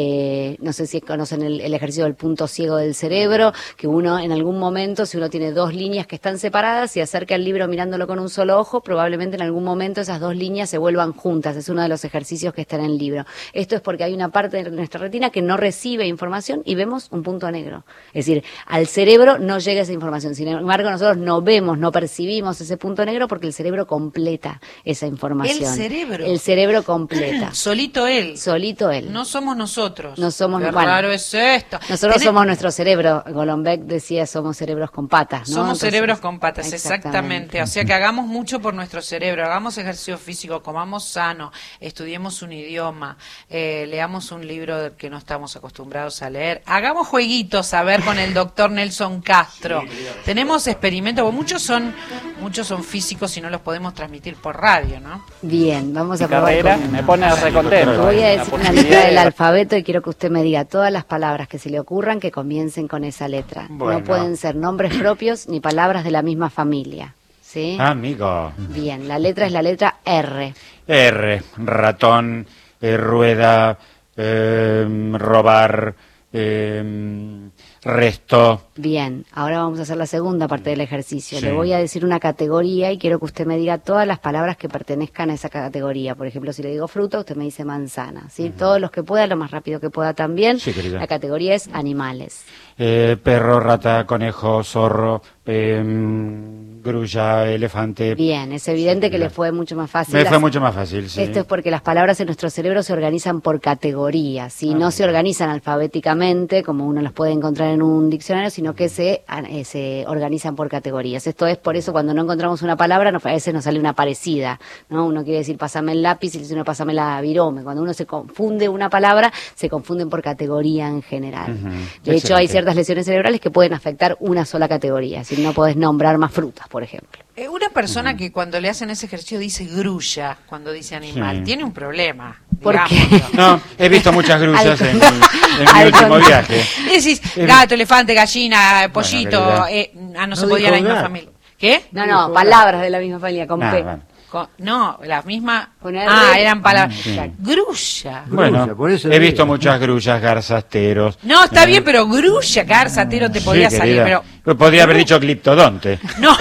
S2: no sé si conocen el ejercicio del punto ciego del cerebro, que uno en algún momento, si uno tiene 2 líneas que están separadas y acerca el libro mirándolo con un solo ojo, probablemente en algún momento esas 2 líneas se vuelvan juntas. Es uno de los ejercicios que está en el libro. Esto es porque hay una parte de nuestra retina que no recibe información y vemos un punto negro. Es decir, al cerebro no llega esa información. Sin embargo, nosotros no vemos, no percibimos ese punto negro porque el cerebro completa esa información.
S1: El
S2: cerebro completa.
S1: Solito él.
S2: Solito él.
S1: No somos nosotros.
S2: No somos,
S1: Qué
S2: bueno,
S1: raro es esto.
S2: Nosotros somos nuestro cerebro. Golombek decía, somos cerebros con patas, ¿no?
S1: Somos
S2: Entonces,
S1: cerebros con patas, exactamente. O sea que hagamos mucho por nuestro cerebro, hagamos ejercicio físico, comamos sano, estudiemos un idioma, leamos un libro del que no estamos acostumbrados a leer, hagamos jueguitos, a ver, con el doctor Nelson Castro. Tenemos experimentos, porque muchos son físicos y no los podemos transmitir por radio, ¿no?
S2: Bien, vamos a probar.
S8: Carrera
S2: con-
S8: me pone recontento.
S2: Voy a
S8: La
S2: decir una
S8: posibilidad
S2: letra del
S8: de-
S2: alfabeto y quiero que usted me diga todas las palabras que se le ocurran que comiencen con esa letra.
S3: Bueno.
S2: No pueden ser nombres propios ni palabras de la misma familia. ¿Sí?
S3: Amigo.
S2: Bien, la letra es la letra R.
S3: R, ratón, rueda, robar, resto.
S2: Bien, ahora vamos a hacer la segunda parte del ejercicio.
S3: Sí.
S2: Le voy a decir una categoría y quiero que usted me diga todas las palabras que pertenezcan a esa categoría. Por ejemplo, si le digo fruta, usted me dice manzana. ¿Sí? Todos los que pueda, lo más rápido que pueda también.
S3: Sí, querida.
S2: La categoría es animales.
S3: Perro, rata, conejo, zorro, grulla, elefante.
S2: Bien, es evidente
S3: Sí,
S2: que
S3: mira.
S2: le fue mucho más fácil.
S3: Me fue mucho más fácil, sí.
S2: Esto es porque las palabras en nuestro cerebro se organizan por categorías, ¿sí? No se organizan alfabéticamente, como uno los puede encontrar en un diccionario, sino que se organizan por categorías. Esto es por eso cuando no encontramos una palabra, a veces nos sale una parecida, ¿no? Uno quiere decir pásame el lápiz y dice uno pásame la virome. Cuando uno se confunde una palabra, se confunden por categoría en general.
S3: Ujú.
S2: De hecho, hay
S3: Excelente.
S2: ciertas lesiones cerebrales que pueden afectar una sola categoría, si no podés nombrar más frutas, por ejemplo.
S1: Una persona que cuando le hacen ese ejercicio dice grulla, cuando dice animal,
S3: Sí.
S1: tiene un problema.
S2: Porque
S3: No, he visto muchas gruchas en mi último viaje.
S1: Decís, gato, elefante, gallina, pollito, no se podía la misma
S4: gato.
S1: familia. ¿Qué?
S2: no, palabras de la misma familia, con P.
S3: Bueno.
S1: No, la misma.
S2: Con R.
S1: Eran palabras.
S3: Sí.
S1: Grulla.
S3: Bueno,
S4: por eso
S3: he visto
S4: digo.
S3: muchas grullas, garzasteros.
S1: No, está bien, pero grulla, garzatero te podía
S3: Sí,
S1: salir,
S3: querida.
S1: pero.
S3: Podría haber dicho cliptodonte.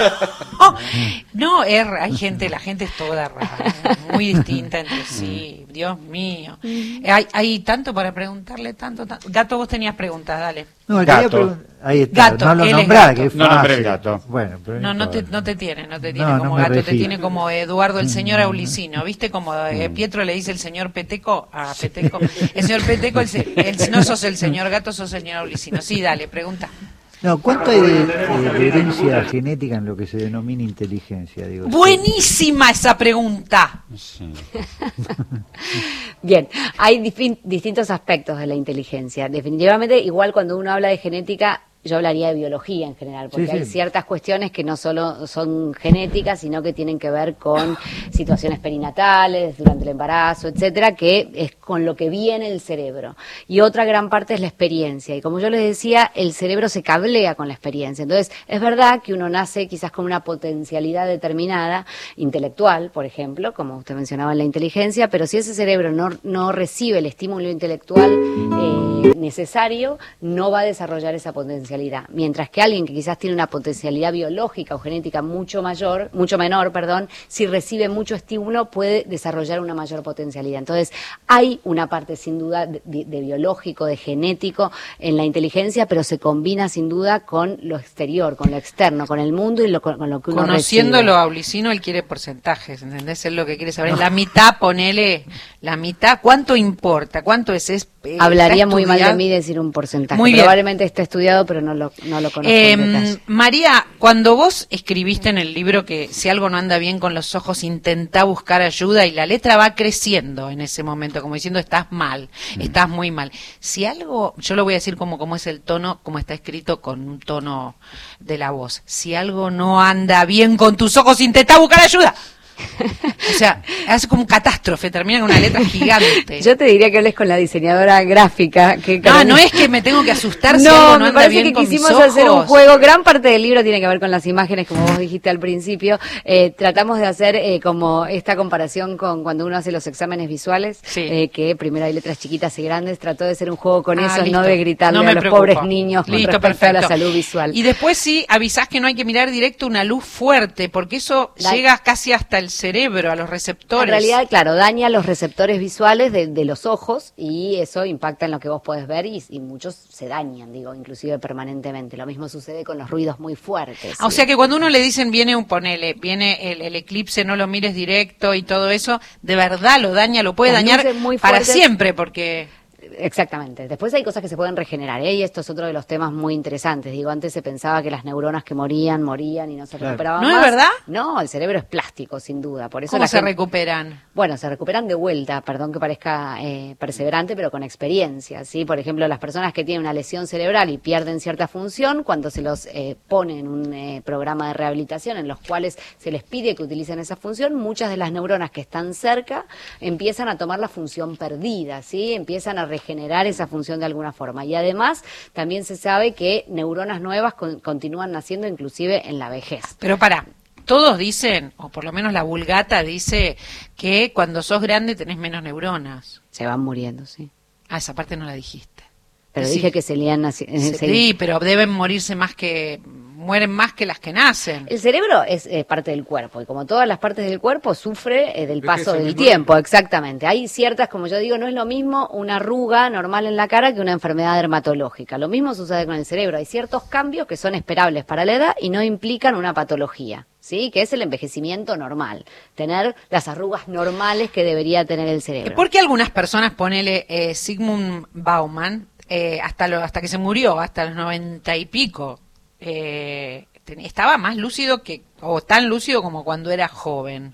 S1: No, hay gente, la gente es toda rara, muy distinta entre sí, Dios mío. Hay tanto para preguntarle, tanto. Gato, vos tenías preguntas, dale.
S4: No,
S3: Gato.
S4: quería ahí está,
S1: Gato,
S4: no lo
S1: él es
S4: nombrá,
S1: gato.
S4: que es
S3: No nombré el
S4: fácil.
S3: gato.
S4: Bueno, pero
S1: No te
S4: importa.
S1: tiene
S4: No,
S1: como
S4: no me
S1: gato, te
S4: refiero.
S1: tiene como Eduardo el señor Aulicino, ¿viste? Como Pietro le dice el señor Peteco a Peteco. El señor Peteco, no sos el señor gato, sos el señor Aulicino. Sí, dale, pregunta.
S4: No, ¿cuánto hay de herencia genética en lo que se denomina inteligencia? Digo,
S1: Buenísima esa pregunta.
S3: Sí.
S2: Bien, hay distintos aspectos de la inteligencia. Definitivamente, igual cuando uno habla de genética, yo hablaría de biología en general, porque
S4: Sí,
S2: hay
S4: sí.
S2: ciertas cuestiones que no solo son genéticas, sino que tienen que ver con situaciones perinatales, durante el embarazo, etcétera, que es con lo que viene el cerebro. Y otra gran parte es la experiencia. Y como yo les decía, el cerebro se cablea con la experiencia. Entonces, es verdad que uno nace quizás con una potencialidad determinada, intelectual, por ejemplo, como usted mencionaba en la inteligencia, pero si ese cerebro no recibe el estímulo intelectual necesario, no va a desarrollar esa potencialidad. Mientras que alguien que quizás tiene una potencialidad biológica o genética mucho menor, si recibe mucho estímulo puede desarrollar una mayor potencialidad. Entonces, hay una parte sin duda de biológico, de genético en la inteligencia, pero se combina sin duda con lo exterior, con lo externo, con el mundo y con lo que uno
S1: Conociéndolo
S2: recibe.
S1: a Aulicino, él quiere porcentajes, ¿entendés? Él lo que quiere saber es la mitad, ponele la mitad. ¿Cuánto importa? ¿Cuánto es?
S2: Hablaría
S1: ¿Está
S2: muy mal de
S1: estudiado?
S2: mí decir un porcentaje.
S1: Muy bien.
S2: Probablemente esté estudiado, pero no lo conozco en detalle.
S1: María, cuando vos escribiste en el libro que si algo no anda bien con los ojos, intentá buscar ayuda, y la letra va creciendo en ese momento, como diciendo estás mal, estás muy mal. Si algo, yo lo voy a decir como es el tono, como está escrito con un tono de la voz. Si algo no anda bien con tus ojos, intentá buscar ayuda. O sea, hace como un catástrofe, termina con una letra gigante.
S2: Yo te diría que hables con la diseñadora gráfica.
S1: No es que me tengo que asustar si
S2: No,
S1: algo no
S2: me
S1: anda
S2: parece
S1: bien
S2: que
S1: con mis
S2: quisimos
S1: ojos.
S2: hacer un juego. Gran parte del libro tiene que ver con las imágenes, como vos dijiste al principio. Tratamos de hacer como esta comparación con cuando uno hace los exámenes visuales,
S1: Sí.
S2: que primero hay letras chiquitas y grandes. Trató de hacer un juego con eso,
S1: Listo.
S2: no de gritarle
S1: No me
S2: a los
S1: preocupo.
S2: pobres niños con
S1: Listo,
S2: respecto a la
S1: perfecto.
S2: salud visual.
S1: Y después sí avisás que no hay que mirar directo una luz fuerte, porque eso llega casi hasta el cerebro, a los receptores.
S2: En realidad, claro, daña los receptores visuales de los ojos y eso impacta en lo que vos podés ver y muchos se dañan, inclusive permanentemente. Lo mismo sucede con los ruidos muy fuertes.
S1: O sea que cuando uno le dicen viene el eclipse, no lo mires directo y todo eso, de verdad lo daña, lo puede
S2: Las
S1: dañar
S2: luces muy
S1: para
S2: fuertes.
S1: siempre, porque...
S2: Exactamente. Después hay cosas que se pueden regenerar, y esto es otro de los temas muy interesantes. Antes se pensaba que las neuronas que morían y no se
S4: Claro.
S2: recuperaban
S1: ¿No
S2: más.
S1: es verdad?
S2: No, el cerebro es plástico, sin duda. Por eso
S1: ¿Cómo
S2: la
S1: se
S2: gente-
S1: recuperan?
S2: Bueno, se recuperan de vuelta, perdón que parezca perseverante, pero con experiencia, ¿sí? Por ejemplo, las personas que tienen una lesión cerebral y pierden cierta función, cuando se los pone en un programa de rehabilitación en los cuales se les pide que utilicen esa función, muchas de las neuronas que están cerca empiezan a tomar la función perdida, ¿sí? Empiezan a regenerar esa función de alguna forma. Y además, también se sabe que neuronas nuevas continúan naciendo inclusive en la vejez.
S1: Pero todos dicen, o por lo menos la vulgata dice, que cuando sos grande tenés menos neuronas.
S2: Se van muriendo, sí.
S1: Esa parte no la dijiste.
S2: Pero
S1: Sí.
S2: dije que se leían
S1: Sí, pero deben morirse mueren más que las que nacen.
S2: El cerebro es parte del cuerpo y como todas las partes del cuerpo sufre del paso
S6: Envejece al
S2: del
S6: mismo
S2: tiempo, exactamente. Hay ciertas, como yo digo, no es lo mismo una arruga normal en la cara que una enfermedad dermatológica. Lo mismo sucede con el cerebro. Hay ciertos cambios que son esperables para la edad y no implican una patología, ¿sí? Que es el envejecimiento normal, tener las arrugas normales que debería tener el cerebro.
S1: ¿Por qué algunas personas, ponele Sigmund Bauman, hasta que se murió, hasta los 90 y pico, estaba más lúcido o tan lúcido como cuando era joven?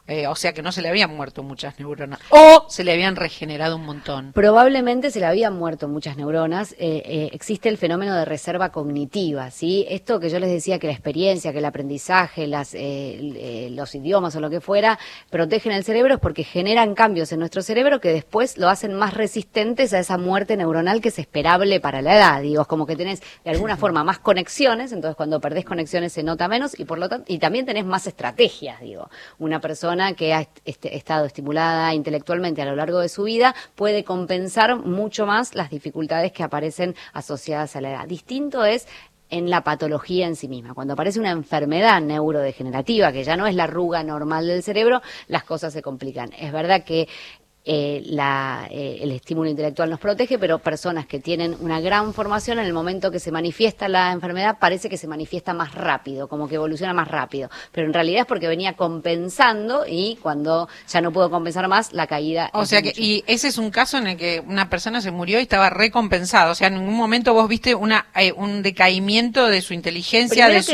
S1: O sea que no se le habían muerto muchas neuronas. O se le habían regenerado un montón.
S2: Probablemente se le habían muerto muchas neuronas. Existe el fenómeno de reserva cognitiva, ¿sí? Esto que yo les decía, que la experiencia, que el aprendizaje, los idiomas o lo que fuera, protegen el cerebro, es porque generan cambios en nuestro cerebro que después lo hacen más resistentes a esa muerte neuronal que es esperable para la edad. Digo, es como que tenés de alguna forma más conexiones, entonces cuando perdés conexiones se nota menos y por lo tanto, y también tenés más estrategias, digo. Una persona que ha estado estimulada intelectualmente a lo largo de su vida puede compensar mucho más las dificultades que aparecen asociadas a la edad. Distinto es en la patología en sí misma. Cuando aparece una enfermedad neurodegenerativa, que ya no es la arruga normal del cerebro, las cosas se complican. Es verdad que el estímulo intelectual nos protege, pero personas que tienen una gran formación, en el momento que se manifiesta la enfermedad, parece que se manifiesta más rápido, como que evoluciona más rápido. Pero en realidad es porque venía compensando y cuando ya no pudo compensar más, la caída.
S1: O sea que, y ese es un caso en el que una persona se murió y estaba recompensada. O sea, en ningún momento vos viste un decaimiento de su inteligencia, de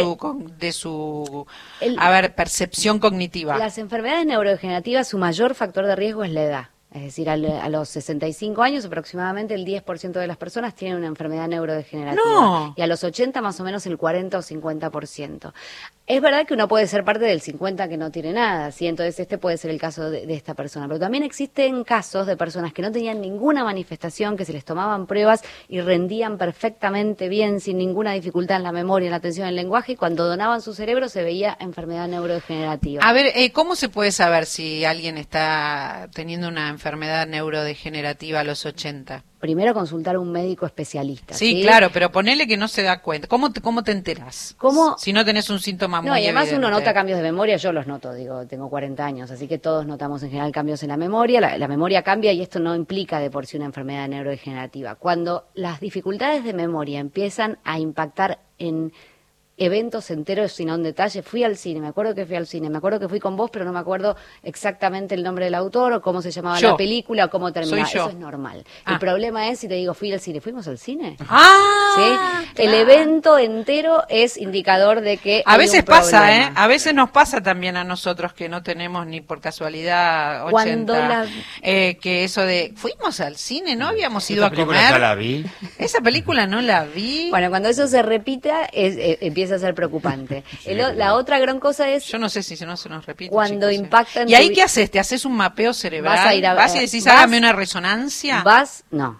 S1: su percepción cognitiva.
S2: Las enfermedades neurodegenerativas, su mayor factor de riesgo es la edad. Es decir, a los 65 años aproximadamente el 10% de las personas tienen una enfermedad neurodegenerativa.
S1: No.
S2: Y a los 80 más o menos el 40 o 50%. Es verdad que uno puede ser parte del 50 que no tiene nada, ¿sí? Entonces este puede ser el caso de esta persona. Pero también existen casos de personas que no tenían ninguna manifestación, que se les tomaban pruebas y rendían perfectamente bien, sin ninguna dificultad en la memoria, en la atención, en el lenguaje, y cuando donaban su cerebro se veía enfermedad neurodegenerativa.
S1: A ver, ¿cómo se puede saber si alguien está teniendo una enfermedad neurodegenerativa a los 80?
S2: Primero consultar a un médico especialista.
S1: Sí, claro, pero ponele que no se da cuenta. ¿Cómo te enterás?
S2: ¿Cómo?
S1: Si no tenés un síntoma muy evidente.
S2: Y además uno nota cambios de memoria, yo los noto, digo, tengo 40 años, así que todos notamos en general cambios en la memoria. La memoria cambia y esto no implica de por sí una enfermedad neurodegenerativa. Cuando las dificultades de memoria empiezan a impactar en eventos enteros sin un detalle, fui al cine, me acuerdo que fui con vos, pero no me acuerdo exactamente el nombre del autor o cómo se llamaba la película o cómo terminaba. Eso es normal. El problema es si te digo fui al cine, ¿fuimos al cine? ¿Sí? Claro. El evento entero es indicador de que
S1: a veces pasa, a veces nos pasa también a nosotros que no tenemos ni por casualidad 80, que eso de fuimos al cine, no habíamos ido a comer.
S3: ¿Esa película ya la vi?
S1: Esa película no la vi.
S2: Bueno, cuando eso se repita empieza a ser preocupante. La otra gran cosa es...
S1: Yo no sé si no se nos repite.
S2: Cuando impactan...
S1: ¿Y ahí qué haces? ¿Te haces un mapeo cerebral? ¿Vas y decís, hágame una resonancia?
S2: No.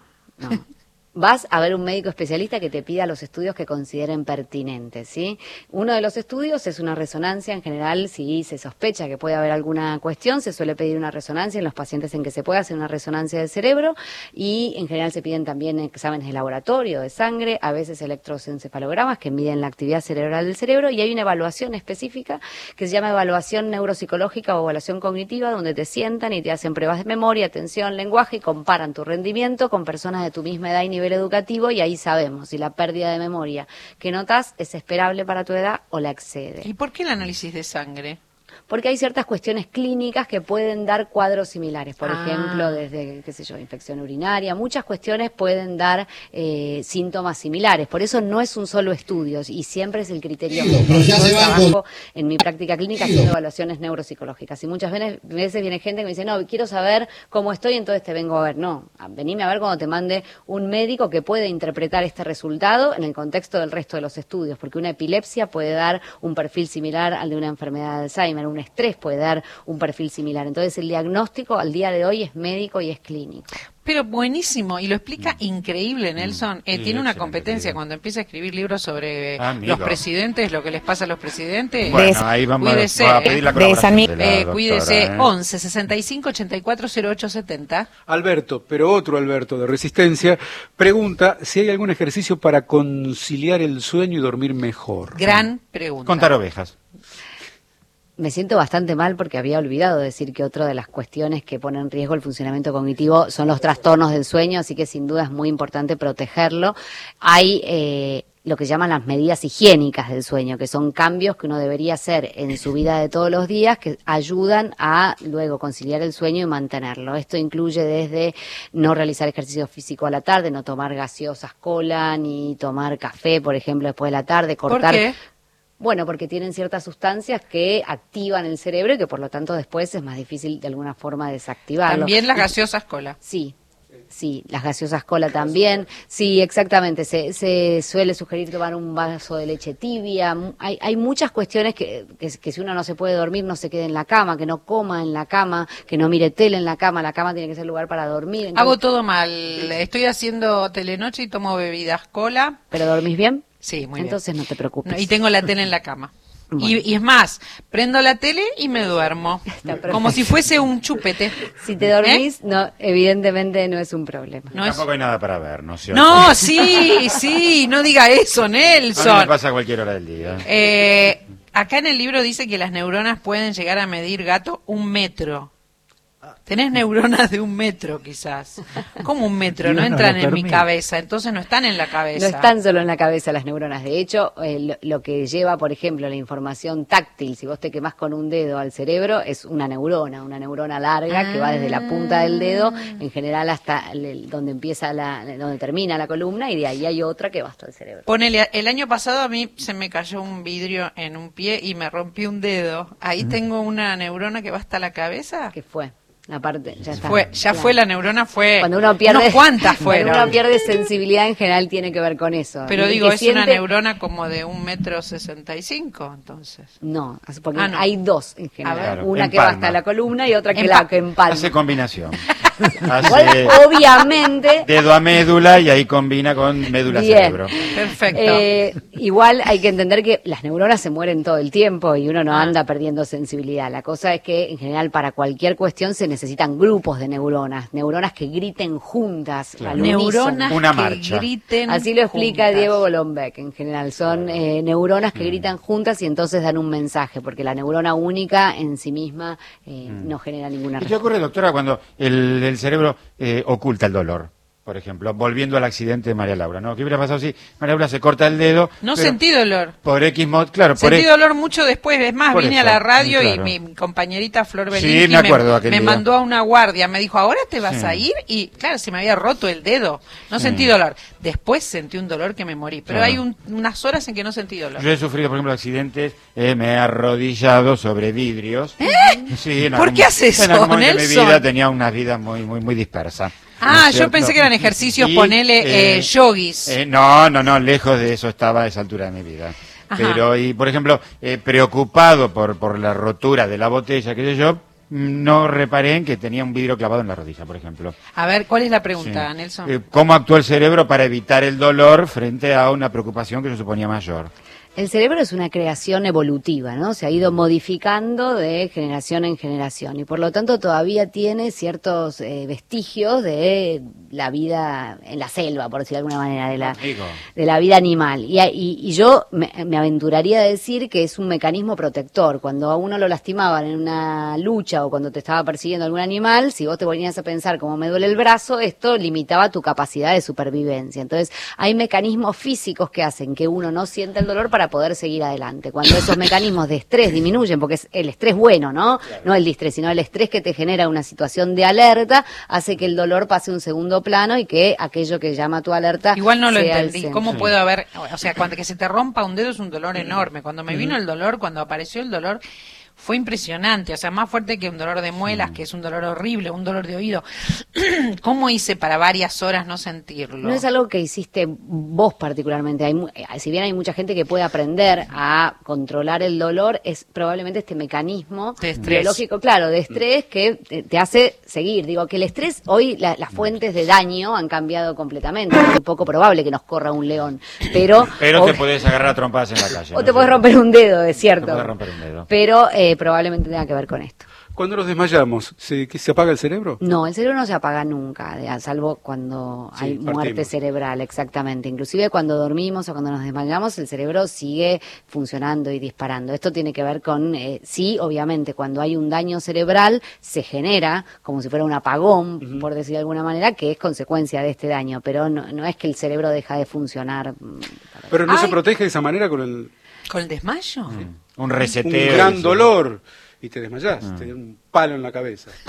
S2: Vas a ver un médico especialista que te pida los estudios que consideren pertinentes, ¿sí? Uno de los estudios es una resonancia. En general, si se sospecha que puede haber alguna cuestión, se suele pedir una resonancia en los pacientes en que se puede hacer una resonancia del cerebro, y en general se piden también exámenes de laboratorio, de sangre, a veces electroencefalogramas que miden la actividad cerebral del cerebro, y hay una evaluación específica que se llama evaluación neuropsicológica o evaluación cognitiva, donde te sientan y te hacen pruebas de memoria, atención, lenguaje, y comparan tu rendimiento con personas de tu misma edad y nivel educativo, y ahí sabemos si la pérdida de memoria que notas es esperable para tu edad o la excede.
S1: ¿Y por qué el análisis de sangre?
S2: Porque hay ciertas cuestiones clínicas que pueden dar cuadros similares, por ejemplo, desde, infección urinaria, muchas cuestiones pueden dar síntomas similares, por eso no es un solo estudio, y siempre es el criterio que yo trabajo en mi práctica clínica haciendo evaluaciones neuropsicológicas, y muchas veces viene gente que me dice, no, quiero saber cómo estoy, entonces te vengo a ver. No, venime a ver cuando te mande un médico que puede interpretar este resultado en el contexto del resto de los estudios, porque una epilepsia puede dar un perfil similar al de una enfermedad de Alzheimer, un estrés puede dar un perfil similar. Entonces el diagnóstico al día de hoy es médico y es clínico.
S1: Pero buenísimo, y lo explica increíble, Nelson. Tiene una competencia cuando empieza a escribir libros sobre los presidentes, lo que les pasa a los presidentes.
S3: Bueno, ahí vamos a pedir la colaboración de la
S1: cuídese,
S3: doctora,
S1: 11 65 84 08 70.
S6: Alberto, pero otro Alberto de Resistencia, pregunta si hay algún ejercicio para conciliar el sueño y dormir mejor.
S1: Gran pregunta.
S3: Contar ovejas.
S2: Me siento bastante mal porque había olvidado decir que otra de las cuestiones que pone en riesgo el funcionamiento cognitivo son los trastornos del sueño, así que sin duda es muy importante protegerlo. Hay lo que llaman las medidas higiénicas del sueño, que son cambios que uno debería hacer en su vida de todos los días que ayudan a luego conciliar el sueño y mantenerlo. Esto incluye desde no realizar ejercicio físico a la tarde, no tomar gaseosas cola, ni tomar café, por ejemplo, después de la tarde, cortar...
S1: ¿Por qué?
S2: Bueno, porque tienen ciertas sustancias que activan el cerebro y que por lo tanto después es más difícil de alguna forma desactivarlo.
S1: También las gaseosas cola.
S2: Sí, las gaseosas cola también. Sí, exactamente. Se suele sugerir tomar un vaso de leche tibia. Hay muchas cuestiones que si uno no se puede dormir, no se quede en la cama, que no coma en la cama, que no mire tele en la cama. La cama tiene que ser lugar para dormir. Entonces,
S1: hago todo mal. Estoy haciendo telenoche y tomo bebidas cola.
S2: ¿Pero dormís bien?
S1: Sí, muy
S2: Entonces
S1: bien.
S2: no te preocupes.
S1: Y tengo la tele en la cama.
S2: Bueno.
S1: Y es más, prendo la tele y me duermo. Como si fuese un chupete.
S2: Si te dormís, no, evidentemente no es un problema.
S1: No
S3: Tampoco hay nada para ver, ¿no?
S1: No, sí, no diga eso,
S3: A mí
S1: Nelson.
S3: me pasa a cualquier hora del día.
S1: Acá en el libro dice que las neuronas pueden llegar a medir, gato, 1 metro. Tenés neuronas de 1 metro, quizás. ¿Cómo 1 metro?
S4: Dios
S1: No
S4: nos
S1: entran
S4: lo
S1: en mi
S4: permite.
S1: cabeza, entonces no están en la cabeza.
S2: No están solo en la cabeza las neuronas. De hecho, lo que lleva, por ejemplo, la información táctil, si vos te quemás con un dedo al cerebro, es una neurona larga que va desde la punta del dedo, en general hasta donde donde termina la columna, y de ahí hay otra que va hasta el cerebro.
S1: Ponele, el año pasado a mí se me cayó un vidrio en un pie y me rompí un dedo. Ahí tengo una neurona que va hasta la cabeza.
S2: ¿Qué fue? La parte, ya está.
S1: Fue la neurona, fue.
S2: Cuando uno pierde,
S1: unos cuantas fueron.
S2: Cuando uno pierde sensibilidad en general tiene que ver con eso.
S1: Pero
S2: Y
S1: digo,
S2: que
S1: es una
S2: siente-
S1: neurona como de 1,65 m, entonces.
S2: No, porque
S1: Ah, no.
S2: hay dos en general.
S3: Claro,
S2: una que
S3: empalma.
S2: va hasta la columna y otra que
S1: Empa-
S2: que empalma.
S3: Hace combinación.
S2: Igual,
S3: Hace
S2: obviamente,
S3: dedo a médula y ahí combina con médula
S2: Bien.
S3: cerebro.
S1: Perfecto.
S2: Igual hay que entender que las neuronas se mueren todo el tiempo y uno no
S1: Ah.
S2: anda perdiendo sensibilidad. La cosa es que en general para cualquier cuestión se necesitan grupos de neuronas que griten juntas,
S3: Claro.
S2: al unísono.
S1: Neuronas
S3: Una
S1: que
S3: marcha.
S1: griten
S2: Así lo explica
S1: juntas.
S2: Diego Golombek. En general son neuronas que gritan juntas y entonces dan un mensaje, porque la neurona única en sí misma no genera ninguna
S3: ¿Y qué
S2: respuesta.
S3: ocurre, doctora, cuando el cerebro oculta el dolor? Por ejemplo, volviendo al accidente de María Laura, ¿no? ¿Qué hubiera pasado si María Laura se corta el dedo?
S1: No
S3: pero
S1: sentí dolor.
S3: Por X modo, claro, por
S1: Sentí
S3: X.
S1: dolor mucho después, es más,
S3: Por
S1: vine
S3: eso,
S1: a la radio
S3: claro.
S1: y mi compañerita Flor
S3: Sí,
S1: Belinsky
S3: me acuerdo aquel
S1: me
S3: día.
S1: mandó a una guardia, me dijo, ¿ahora te vas
S3: Sí.
S1: a ir? Y claro, se me había roto el dedo, no
S3: Sí.
S1: sentí dolor. Después sentí un dolor que me morí, pero
S3: Claro.
S1: hay unas horas en que no sentí dolor.
S3: Yo he sufrido, por ejemplo, accidentes, me he arrodillado sobre vidrios. Sí, en
S1: ¿Por
S3: algún-
S1: qué haces
S3: En algún
S1: eso,
S3: momento de mi
S1: Nelson?
S3: vida tenía una vida muy dispersa. ¿No
S1: Ah,
S3: es
S1: yo
S3: cierto?
S1: pensé que eran ejercicios,
S3: Y,
S1: ponele yogis.
S3: No, lejos de eso estaba a esa altura de mi vida.
S1: Ajá.
S3: Pero, y por ejemplo, preocupado por la rotura de la botella, qué sé yo, no reparé en que tenía un vidrio clavado en la rodilla, por ejemplo.
S1: A ver, ¿cuál es la pregunta,
S3: Sí.
S1: Nelson?
S3: ¿Cómo actuó el cerebro para evitar el dolor frente a una preocupación que yo suponía mayor?
S2: El cerebro es una creación evolutiva, ¿no? Se ha ido modificando de generación en generación y por lo tanto todavía tiene ciertos vestigios de la vida en la selva, por decir de alguna manera,
S3: Amigo.
S2: de la vida animal. Y yo me aventuraría a decir que es un mecanismo protector. Cuando a uno lo lastimaban en una lucha o cuando te estaba persiguiendo algún animal, si vos te ponías a pensar cómo me duele el brazo, esto limitaba tu capacidad de supervivencia. Entonces, hay mecanismos físicos que hacen que uno no sienta el dolor para poder seguir adelante. Cuando esos mecanismos de estrés disminuyen, porque es el estrés bueno, ¿no? No el distrés, sino el estrés que te genera una situación de alerta, hace que el dolor pase a un segundo plano y que aquello que llama tu alerta
S1: Igual no lo
S2: sea el
S1: entendí.
S2: centro.
S1: ¿Cómo puedo haber...? O sea, cuando que se te rompa un dedo es un dolor enorme. Cuando me vino el dolor, cuando apareció el dolor, fue impresionante. O sea, más fuerte que un dolor de muelas, que es un dolor horrible, un dolor de oído. ¿Cómo hice para varias horas no sentirlo?
S2: No es algo que hiciste vos particularmente. Si bien hay mucha gente que puede aprender a controlar el dolor, es probablemente este mecanismo
S1: De estrés.
S2: biológico, claro, de estrés que te hace seguir. Digo que el estrés, hoy las fuentes de daño han cambiado completamente. Es muy poco probable que nos corra un león. Pero
S3: Te podés agarrar a trompadas en la calle.
S2: o
S3: ¿no?
S2: te puedes romper un dedo, es cierto.
S3: Te podés romper un dedo.
S2: Pero probablemente tenga que ver con esto.
S6: Cuando nos desmayamos, ¿que se apaga el cerebro?
S2: No, el cerebro no se apaga nunca, salvo cuando
S6: Sí,
S2: hay muerte
S6: partimos.
S2: cerebral, exactamente. Inclusive cuando dormimos o cuando nos desmayamos, el cerebro sigue funcionando y disparando. Esto tiene que ver con, sí, obviamente, cuando hay un daño cerebral, se genera como si fuera un apagón, por decir de alguna manera, que es consecuencia de este daño, pero no es que el cerebro deja de funcionar.
S6: Pero no se
S1: Ay.
S6: protege de esa manera con
S1: ¿Con el desmayo?
S3: Un
S6: un
S3: reseteo.
S6: gran
S3: dice.
S6: dolor y te desmayás, te dio un palo en la cabeza.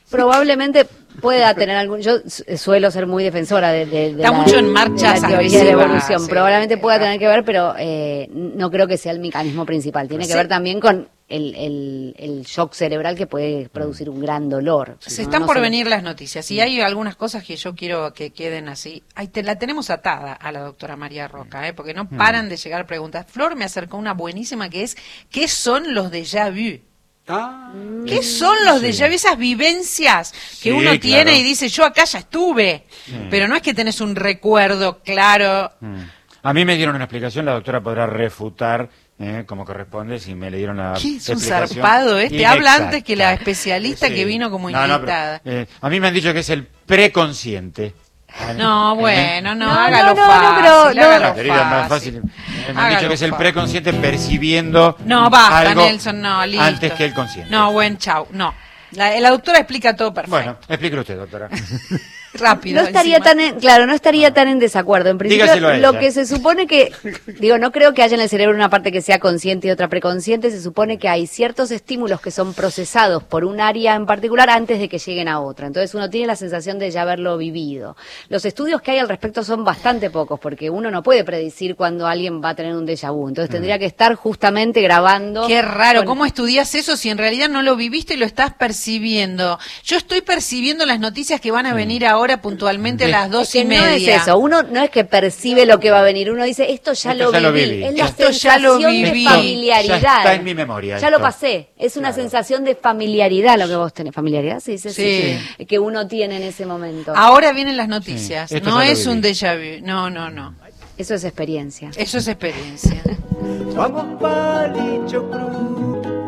S2: Probablemente pueda tener algún... Yo suelo ser muy defensora de
S1: Está mucho en marcha
S2: la teoría de la evolución.
S1: sí,
S2: Probablemente pueda tener que ver, pero no creo que sea el mecanismo principal. Tiene que ver también con el shock cerebral que puede producir un gran dolor.
S1: Se están por venir las noticias y hay algunas cosas que yo quiero que queden así. La tenemos atada a la doctora María Roca, porque no paran de llegar preguntas. Flor me acercó una buenísima que es, ¿qué son los déjà vu? ¿Qué son los déjà vu? Esas vivencias que uno tiene y dice, yo acá ya estuve, pero no es que tenés un recuerdo claro.
S3: A mí me dieron una explicación, la doctora podrá refutar como corresponde si me le dieron la
S1: ¿Qué es un
S3: explicación.
S1: zarpado Habla
S3: Exacto.
S1: antes que la especialista
S3: Sí.
S1: que vino como
S3: No,
S1: invitada.
S3: pero, a mí me han dicho que es el preconsciente.
S1: No, bueno,
S2: No,
S1: hágalo
S2: no,
S1: fácil,
S2: pero
S1: hágalo
S3: La teoría más
S1: fácil.
S3: fácil. Me han
S1: Hágalo
S3: dicho que es el
S1: fácil.
S3: preconsciente percibiendo
S1: No, basta,
S3: algo
S1: Nelson, no, listo.
S3: antes que el consciente.
S1: No, chau, no. La doctora explica todo perfecto.
S3: Bueno, explíquelo usted, doctora.
S1: Rápido.
S2: No estaría no estaría tan en desacuerdo. En principio,
S3: Dígaselo a ella.
S2: lo que se supone que, no creo que haya en el cerebro una parte que sea consciente y otra preconsciente. Se supone que hay ciertos estímulos que son procesados por un área en particular antes de que lleguen a otra. Entonces uno tiene la sensación de ya haberlo vivido. Los estudios que hay al respecto son bastante pocos, porque uno no puede predecir cuándo alguien va a tener un déjà vu. Entonces tendría que estar justamente grabando.
S1: Qué raro,
S2: con-
S1: ¿cómo estudias eso si en realidad no lo viviste y lo estás percibiendo? Yo estoy percibiendo las noticias que van a venir ahora puntualmente a las 2:30.
S2: No es eso, uno no es que percibe lo que va a venir, uno dice, esto ya
S3: Esto
S2: lo
S3: ya lo
S2: viví.
S3: viví.
S2: Es la
S1: Esto ya lo
S2: sensación
S1: viví.
S2: de familiaridad.
S3: Ya está en mi memoria
S2: Ya lo
S3: esto.
S2: pasé, es una sensación de familiaridad lo que vos tenés. ¿Familiaridad? Sí,
S1: Sí.
S2: que uno tiene en ese momento.
S1: Ahora vienen las noticias,
S3: Sí, esto
S1: no
S3: ya lo
S1: es un
S3: viví.
S1: déjà vu, no.
S2: Eso es experiencia.
S1: Eso es experiencia.
S7: Vamos Palicho Cruz.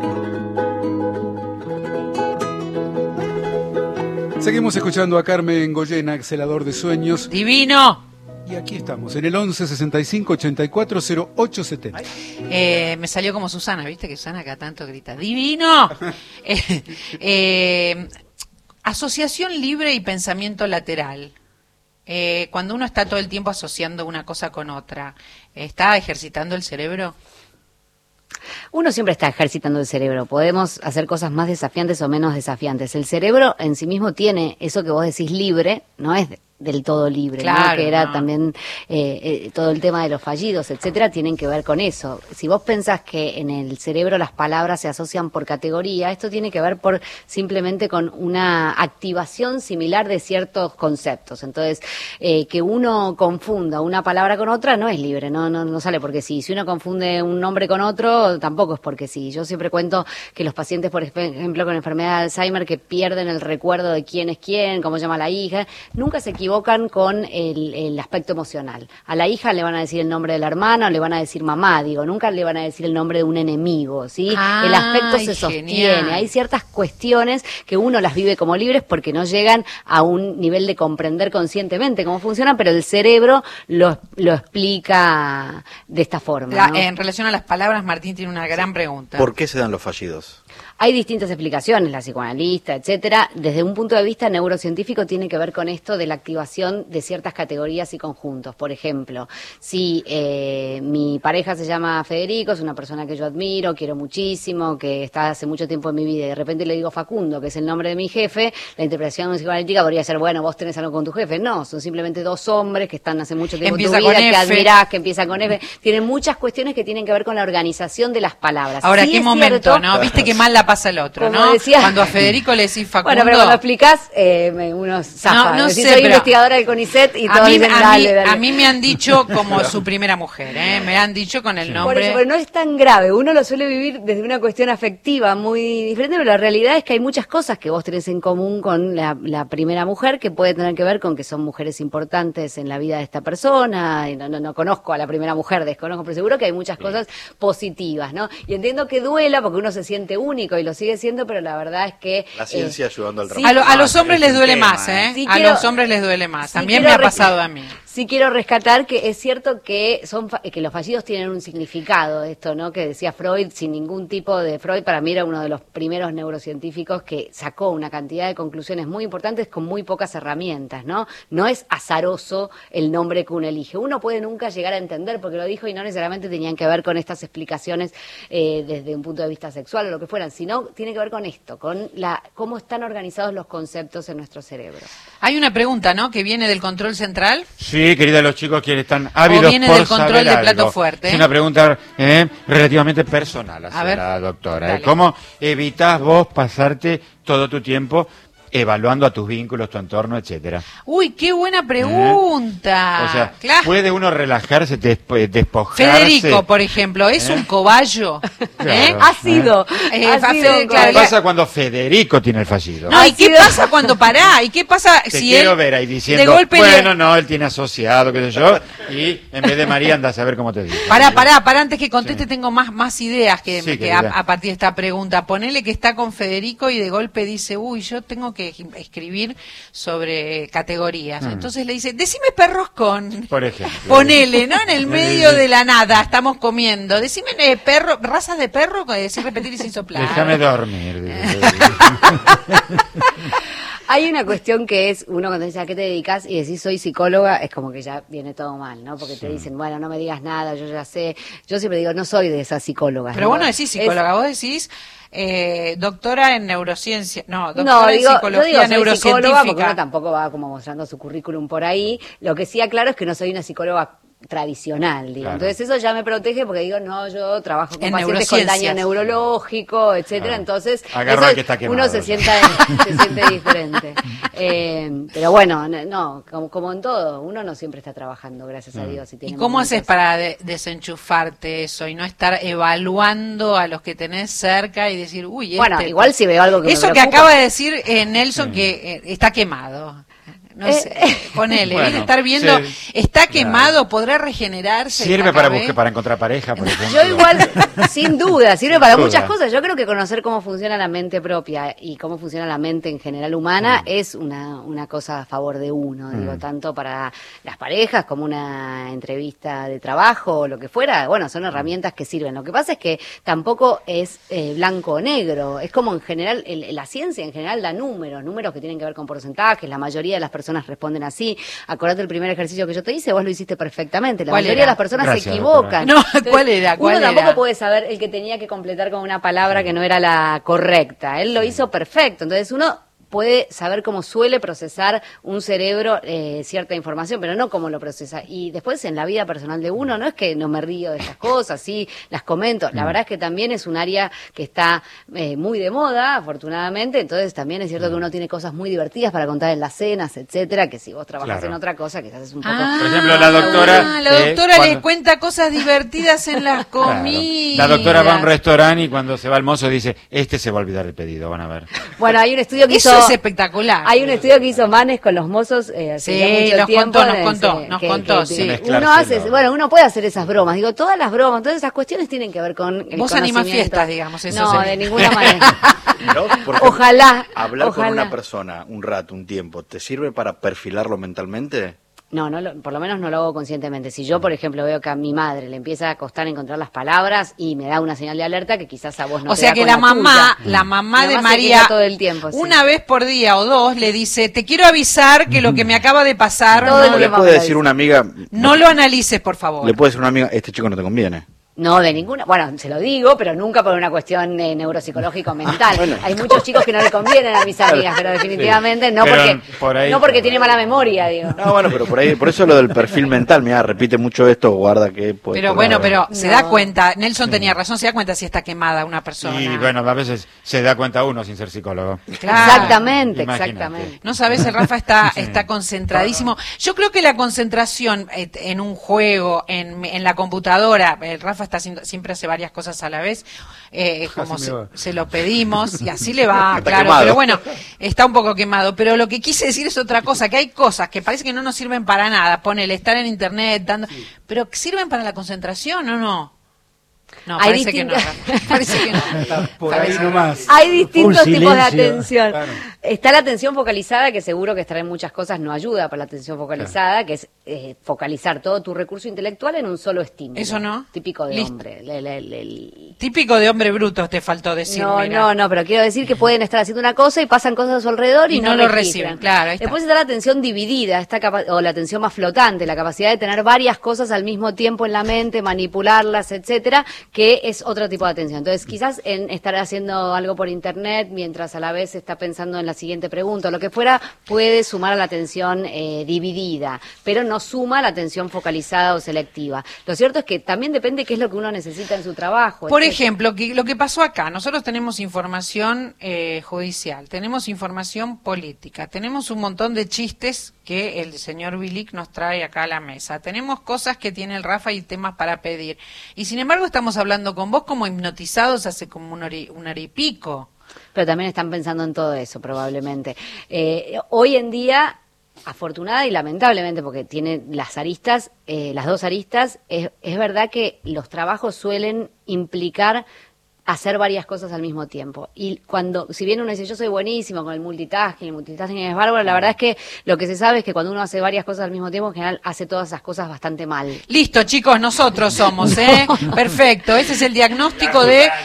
S6: Seguimos escuchando a Carmen Goyena, Celador de Sueños.
S1: Divino.
S6: Y aquí estamos, en el 11 65 84 08 70.
S1: Me salió como Susana, ¿viste? Que Susana acá tanto grita. ¡Divino! Asociación libre y pensamiento lateral. Cuando uno está todo el tiempo asociando una cosa con otra, ¿está ejercitando el cerebro?
S2: Uno siempre está ejercitando el cerebro. Podemos hacer cosas más desafiantes o menos desafiantes. El cerebro en sí mismo tiene eso que vos decís libre, no es del todo libre,
S1: Claro,
S2: ¿no? Que era
S1: no.
S2: también todo el tema de los fallidos, etcétera, tienen que ver con eso. Si vos pensás que en el cerebro las palabras se asocian por categoría, esto tiene que ver simplemente con una activación similar de ciertos conceptos. Entonces, que uno confunda una palabra con otra no es libre, no sale porque sí. Si uno confunde un nombre con otro, tampoco es porque sí. Yo siempre cuento que los pacientes, por ejemplo, con enfermedad de Alzheimer, que pierden el recuerdo de quién es quién, cómo se llama la hija, nunca se equivocan con el aspecto emocional. A la hija le van a decir el nombre de la hermana o le van a decir mamá, nunca le van a decir el nombre de un enemigo, ¿sí? El aspecto se sostiene.
S1: Genial.
S2: Hay ciertas cuestiones que uno las vive como libres porque no llegan a un nivel de comprender conscientemente cómo funcionan, pero el cerebro lo explica de esta forma, ¿no?
S1: En relación a las palabras, Martín tiene una gran pregunta.
S5: ¿Por qué se dan los fallidos?
S2: Hay distintas explicaciones, la psicoanalista, etcétera. Desde un punto de vista neurocientífico tiene que ver con esto de la activación de ciertas categorías y conjuntos. Por ejemplo, si mi pareja se llama Federico, es una persona que yo admiro, quiero muchísimo, que está hace mucho tiempo en mi vida, y de repente le digo Facundo, que es el nombre de mi jefe, la interpretación psicoanalítica podría ser, bueno, vos tenés algo con tu jefe. No, son simplemente dos hombres que están hace mucho tiempo en tu
S1: Empieza
S2: vida,
S1: con
S2: que
S1: F.
S2: admirás, que empiezan con F. Tienen muchas cuestiones que tienen que ver con la organización de las palabras.
S1: Ahora,
S2: Sí
S1: ¿qué
S2: es
S1: momento,
S2: cierto,
S1: no? Viste que mal la pasa el otro,
S2: Como
S1: ¿no?
S2: decía-
S1: Cuando a Federico le decís Facundo...
S2: Bueno, pero cuando explicás, uno zafa.
S1: No
S2: Decís,
S1: sé,
S2: soy
S1: pero-
S2: investigadora del CONICET y
S1: A
S2: todos
S1: mí,
S2: dicen,
S1: a mí-
S2: dale, dale.
S1: a mí me han dicho como su primera mujer, ¿eh? Me han dicho con el
S2: Por
S1: nombre...
S2: eso, pero no es tan grave. Uno lo suele vivir desde una cuestión afectiva muy diferente, pero la realidad es que hay muchas cosas que vos tenés en común con la primera mujer que puede tener que ver con que son mujeres importantes en la vida de esta persona. Y no conozco a la primera mujer, desconozco, pero seguro que hay muchas cosas positivas, ¿no? Y entiendo que duela porque uno se siente único y lo sigue siendo, pero la verdad es que...
S5: La ciencia ayudando al
S2: sí,
S5: trabajo.
S1: A los hombres
S5: es
S1: les
S5: un
S1: duele
S5: tema,
S1: más, ¿eh?
S2: Sí,
S1: a
S2: quiero-
S1: los hombres les duele más.
S2: sí,
S1: También me
S2: quiero
S1: ha pasado a mí.
S2: Sí quiero rescatar que es cierto que que los fallidos tienen un significado, esto, ¿no? Que decía Freud, sin ningún tipo de... Freud para mí era uno de los primeros neurocientíficos que sacó una cantidad de conclusiones muy importantes con muy pocas herramientas, ¿no? No es azaroso el nombre que uno elige. Uno puede nunca llegar a entender, porque lo dijo, y no necesariamente tenían que ver con estas explicaciones desde un punto de vista sexual o lo que fueran, sino tiene que ver con esto, con cómo están organizados los conceptos en nuestro cerebro.
S1: Hay una pregunta, ¿no? Que viene del control central.
S3: Sí, querida, los chicos que están ávidos
S1: o viene
S3: por
S1: del control
S3: saber
S1: de plato
S3: algo.
S1: fuerte.
S3: Es una pregunta relativamente personal hacia la doctora. ¿Cómo evitás vos pasarte todo tu tiempo evaluando a tus vínculos, tu entorno, etcétera?
S1: Uy, qué buena pregunta.
S3: O sea,
S1: claro.
S3: ¿puede uno relajarse, despojarse?
S1: Federico, por ejemplo, ¿es un cobayo?
S3: Claro.
S2: Ha sido.
S3: ¿Qué pasa cuando Federico tiene el fallido?
S1: No, ¿y qué pasa cuando pará? ¿Y qué pasa
S3: Te
S1: si
S3: quiero
S1: él
S3: ver ahí diciendo,
S1: de golpe
S3: bueno, no, él tiene asociado, qué sé yo, y en vez de María anda a saber cómo te dice.
S1: Pará, antes que conteste tengo más ideas que a partir de esta pregunta. Ponele que está con Federico y de golpe dice, uy, yo tengo que escribir sobre categorías. Entonces le dice, decime perros con...
S3: Por ejemplo.
S1: Ponele, ¿no? En el medio de la nada, estamos comiendo. Decime perro, razas de perro, sin repetir y sin soplar.
S3: Déjame dormir.
S2: Hay una cuestión que es, uno cuando dice a qué te dedicas y decís soy psicóloga, es como que ya viene todo mal, ¿no? Porque te dicen, bueno, no me digas nada, yo ya sé. Yo siempre digo, no soy de esas psicólogas.
S1: Pero
S2: ¿no?
S1: vos no decís psicóloga, vos decís doctora en neurociencia, doctora en psicología neurocientífica.
S2: Porque uno tampoco va como mostrando su currículum por ahí. Lo que sí aclaro es que no soy una psicóloga tradicional, digo. Claro. Entonces eso ya me protege porque digo, no, yo trabajo con pacientes con daño neurológico, etcétera, entonces
S3: agarra que está quemado,
S2: uno se siente diferente. Pero bueno, no, como en todo, uno no siempre está trabajando, gracias a Dios.
S1: ¿Y cómo haces para desenchufarte eso y no estar evaluando a los que tenés cerca y decir, uy,
S2: bueno, igual si veo algo que
S1: eso
S2: me
S1: que
S2: preocupa.
S1: acaba de decir Nelson que está quemado. No sé, ponele, bueno, estar viendo, está quemado, podrá regenerarse.
S3: Sirve para encontrar pareja, por ejemplo.
S2: Yo igual, sin duda, sirve para muchas cosas. Yo creo que conocer cómo funciona la mente propia y cómo funciona la mente en general humana es una cosa a favor de uno, digo, tanto para las parejas como una entrevista de trabajo o lo que fuera. Bueno, son herramientas que sirven. Lo que pasa es que tampoco es blanco o negro. Es como en general, la ciencia en general da números que tienen que ver con porcentajes. La mayoría de las personas responden así. Acordate el primer ejercicio que yo te hice, vos lo hiciste perfectamente. La mayoría de las personas se equivocan.
S1: No, ¿cuál era?
S2: Uno tampoco puede saber el que tenía que completar con una palabra que no era la correcta. Él lo hizo perfecto. Entonces uno puede saber cómo suele procesar un cerebro cierta información, pero no cómo lo procesa. Y después en la vida personal de uno, no es que no me río de estas cosas, sí, las comento. La verdad es que también es un área que está muy de moda, afortunadamente, entonces también es cierto que uno tiene cosas muy divertidas para contar en las cenas, etcétera, que si vos trabajas en otra cosa, quizás es un poco...
S3: Por ejemplo, la doctora...
S1: la doctora le cuenta cosas divertidas en las comidas.
S3: La doctora va a un restaurante y cuando se va al mozo dice, se va a olvidar el pedido, van a ver.
S2: Bueno, hay un estudio que hizo...
S1: es espectacular.
S2: Hay un estudio que hizo Manes con los mozos
S1: sí, nos contó, sí.
S2: Uno puede hacer esas bromas, digo, todas las bromas, todas esas cuestiones tienen que ver con el
S1: Vos animás fiestas, digamos, eso.
S2: No, de ninguna manera.
S5: No,
S2: ojalá.
S5: Hablar con una persona un rato, un tiempo, ¿te sirve para perfilarlo mentalmente?
S2: No, por lo menos no lo hago conscientemente. Si yo, por ejemplo, veo que a mi madre le empieza a costar encontrar las palabras y me da una señal de alerta que quizás a vos no.
S1: O sea que la mamá de María,
S2: todo el tiempo,
S1: una vez por día o dos le dice, te quiero avisar que lo que me acaba de pasar.
S5: O le puede decir una amiga,
S1: no lo analices, por favor.
S5: Le puede decir una amiga, este chico no te conviene.
S2: No, de ninguna. Bueno, se lo digo, pero nunca por una cuestión neuropsicológico mental. Bueno. Hay muchos chicos que no le convienen a mis amigas, pero definitivamente no, porque tiene mala memoria, digo.
S5: No, bueno, pero por eso lo del perfil mental, mira, repite mucho esto, guarda que...
S1: Pero se da cuenta, Nelson tenía razón, se da cuenta si está quemada una persona.
S3: Y bueno, a veces se da cuenta uno sin ser psicólogo.
S1: Claro.
S2: Exactamente.
S1: No sabes, el Rafa está concentradísimo. Yo creo que la concentración en un juego, en la computadora, el Rafa siempre hace varias cosas a la vez, como se lo pedimos y así le va,
S5: está
S1: claro,
S5: quemado.
S1: Pero bueno, está un poco quemado, pero lo que quise decir es otra cosa, que hay cosas que parece que no nos sirven para nada, ponele estar en internet, pero sirven para la concentración o no. No, parece que no. Parece que no.
S6: Está por ahí nomás.
S2: Hay distintos tipos de
S4: silencio.
S2: atención.
S6: Claro.
S2: Está la atención focalizada, que seguro que estar en muchas cosas no ayuda para la atención focalizada, que es focalizar todo tu recurso intelectual en un solo estímulo.
S1: ¿Eso no?
S2: Típico de
S1: Listo.
S2: hombre.
S1: Típico de hombre bruto, te faltó decir. Mira.
S2: No, pero quiero decir que pueden estar haciendo una cosa y pasan cosas a su alrededor y
S1: no lo reciben, claro. Ahí está.
S2: Después está la atención dividida, o la atención más flotante, la capacidad de tener varias cosas al mismo tiempo en la mente, manipularlas, etcétera, que es otro tipo de atención. Entonces, quizás en estar haciendo algo por internet mientras a la vez está pensando en la siguiente pregunta o lo que fuera, puede sumar a la atención dividida, pero no suma a la atención focalizada o selectiva. Lo cierto es que también depende qué es lo que uno necesita en su trabajo.
S1: Por ejemplo, lo que pasó acá, nosotros tenemos información judicial, tenemos información política, tenemos un montón de chistes que el señor Bilic nos trae acá a la mesa, tenemos cosas que tiene el Rafa y temas para pedir, y sin embargo estamos hablando con vos como hipnotizados hace como una hora y pico.
S2: Pero también están pensando en todo eso, probablemente. Hoy en día, afortunada y lamentablemente, porque tiene las aristas, las dos aristas, es verdad que los trabajos suelen implicar hacer varias cosas al mismo tiempo. Y si bien uno dice, yo soy buenísimo con el multitasking es bárbaro, la verdad es que lo que se sabe es que cuando uno hace varias cosas al mismo tiempo, en general hace todas esas cosas bastante mal.
S1: Listo, chicos, nosotros somos, ¿eh? Perfecto, ese es el diagnóstico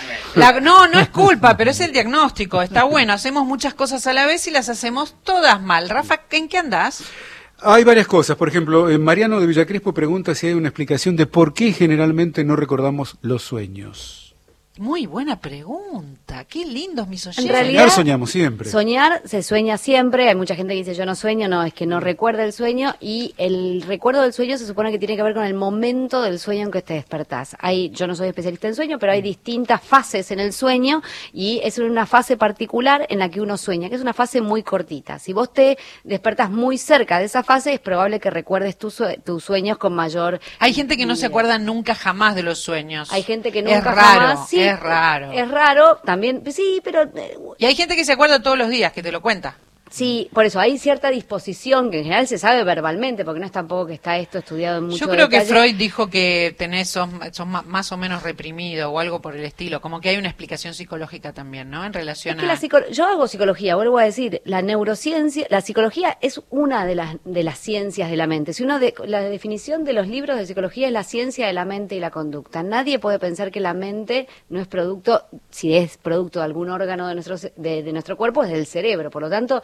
S1: no es culpa, pero es el diagnóstico, está bueno, hacemos muchas cosas a la vez y las hacemos todas mal. Rafa, ¿en qué andás?
S6: Hay varias cosas. Por ejemplo, Mariano de Villacrespo pregunta si hay una explicación de por qué generalmente no recordamos los sueños.
S1: Muy buena pregunta, qué lindos mis oyentes.
S2: En realidad,
S6: Soñar soñamos siempre.
S2: Soñar se sueña siempre, hay mucha gente que dice yo no sueño, no, es que no recuerda el sueño, y el recuerdo del sueño se supone que tiene que ver con el momento del sueño en que te despertás. Yo no soy especialista en sueño, pero hay distintas fases en el sueño, y es una fase particular en la que uno sueña, que es una fase muy cortita. Si vos te despertás muy cerca de esa fase, es probable que recuerdes tus sueños con mayor...
S1: Hay gente que no se acuerda nunca jamás de los sueños.
S2: Hay gente que nunca
S1: jamás...
S2: Sí,
S1: es raro.
S2: Es raro, también, sí, pero...
S1: Y hay gente que se acuerda todos los días, que te lo cuenta.
S2: Sí, por eso hay cierta disposición que en general se sabe verbalmente, porque no es tampoco que está esto estudiado en mucho
S1: Yo creo
S2: detalle.
S1: que Freud dijo que sos más o menos reprimido o algo por el estilo, como que hay una explicación psicológica también, ¿no? En relación
S2: yo hago psicología, vuelvo a decir, la neurociencia, la psicología es una de las ciencias de la mente. La definición de los libros de psicología es la ciencia de la mente y la conducta. Nadie puede pensar que la mente no es producto, si es producto de algún órgano de nuestro cuerpo, es del cerebro. Por lo tanto,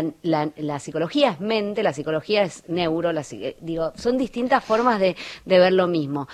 S2: la psicología es mente, la psicología es neuro, son distintas formas de ver lo mismo.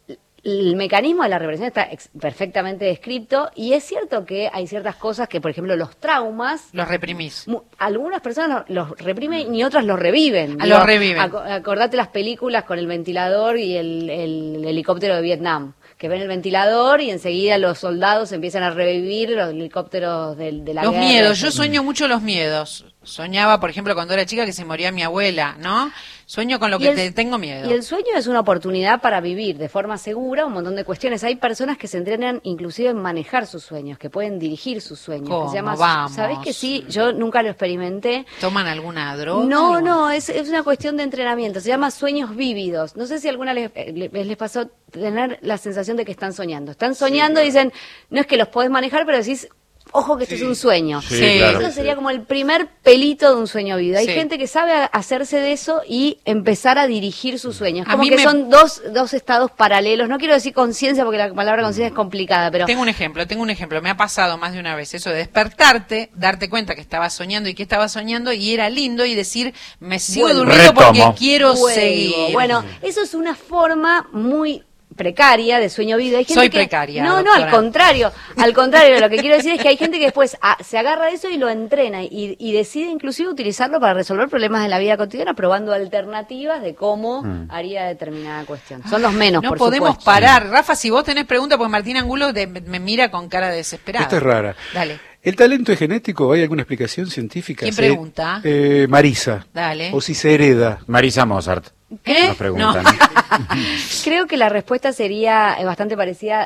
S2: El mecanismo de la represión está perfectamente descrito, y es cierto que hay ciertas cosas que, por ejemplo, los traumas...
S1: Los reprimís.
S2: Algunas personas los reprimen y otras los reviven.
S1: Los reviven.
S2: Acordate las películas con el ventilador y el helicóptero de Vietnam, que ven el ventilador y enseguida los soldados empiezan a revivir los helicópteros de la guerra.
S1: Los miedos, yo sueño mucho los miedos. Soñaba, por ejemplo, cuando era chica que se moría mi abuela, ¿no? Sueño con lo que tengo miedo.
S2: Y el sueño es una oportunidad para vivir de forma segura un montón de cuestiones. Hay personas que se entrenan inclusive en manejar sus sueños, que pueden dirigir sus sueños.
S1: ¿Cómo?
S2: Que se llama,
S1: Vamos.
S2: ¿Sabés que sí? Yo nunca lo experimenté.
S1: ¿Toman alguna droga?
S2: No, es una cuestión de entrenamiento. Se llama sueños vívidos. No sé si alguna les pasó tener la sensación de que están soñando. Están soñando y dicen, no es que los podés manejar, pero decís... Ojo que esto es un sueño.
S3: Sí, claro.
S2: Eso sería como el primer pelito de un sueño vivido. Hay
S1: Sí.
S2: gente que sabe hacerse de eso y empezar a dirigir sus sueños.
S1: A
S2: Como
S1: mí
S2: que son dos estados paralelos. No quiero decir conciencia porque la palabra conciencia es complicada, pero...
S1: Tengo un ejemplo. Me ha pasado más de una vez eso de despertarte, darte cuenta que estabas soñando y era lindo y decir, me sigo durmiendo porque quiero seguir.
S2: Bueno, eso es una forma muy precaria de sueño vivido. Hay gente
S1: Soy
S2: que,
S1: precaria,
S2: No,
S1: doctora.
S2: al contrario, lo que quiero decir es que hay gente que después se agarra de eso y lo entrena y decide inclusive utilizarlo para resolver problemas de la vida cotidiana, probando alternativas de cómo haría determinada cuestión. Son los menos,
S1: No
S2: por
S1: podemos
S2: supuesto.
S1: parar. Rafa, si vos tenés pregunta, porque Martín Angulo me mira con cara de desesperado.
S6: Esta es rara.
S1: Dale.
S6: ¿El talento es genético? ¿Hay alguna explicación científica?
S1: ¿Quién pregunta?
S6: Marisa.
S1: Dale.
S6: O si se hereda.
S3: Marisa Mozart.
S1: ¿Qué?
S3: Nos preguntan.
S1: No.
S2: Creo que la respuesta sería bastante parecida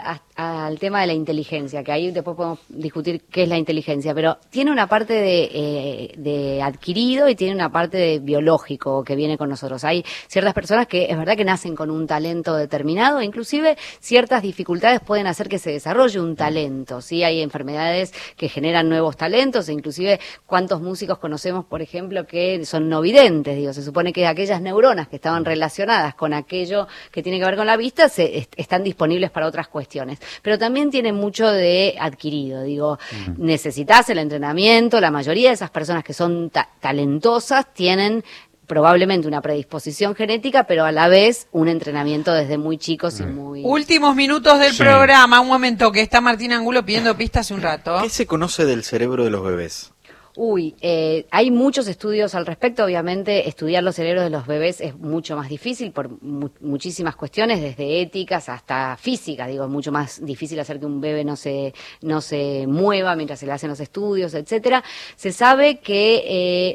S2: al tema de la inteligencia, que ahí después podemos discutir qué es la inteligencia, pero tiene una parte de adquirido y tiene una parte de biológico que viene con nosotros. Hay ciertas personas que es verdad que nacen con un talento determinado, inclusive ciertas dificultades pueden hacer que se desarrolle un talento, ¿sí? Hay enfermedades que generan nuevos talentos, e inclusive cuántos músicos conocemos, por ejemplo, que son no videntes, digo, se supone que aquellas neuronas que estaban relacionadas con aquello que tiene que ver con la vista están disponibles para otras cuestiones, pero también tiene mucho de adquirido, digo, necesitas el entrenamiento, la mayoría de esas personas que son talentosas tienen probablemente una predisposición genética, pero a la vez un entrenamiento desde muy chicos y muy...
S1: Últimos minutos del programa, un momento que está Martín Angulo pidiendo pista hace un rato.
S5: ¿Qué se conoce del cerebro de los bebés?
S2: Hay muchos estudios al respecto. Obviamente estudiar los cerebros de los bebés es mucho más difícil por muchísimas cuestiones, desde éticas hasta físicas. Digo, es mucho más difícil hacer que un bebé no se mueva mientras se le hacen los estudios, etcétera. Se sabe que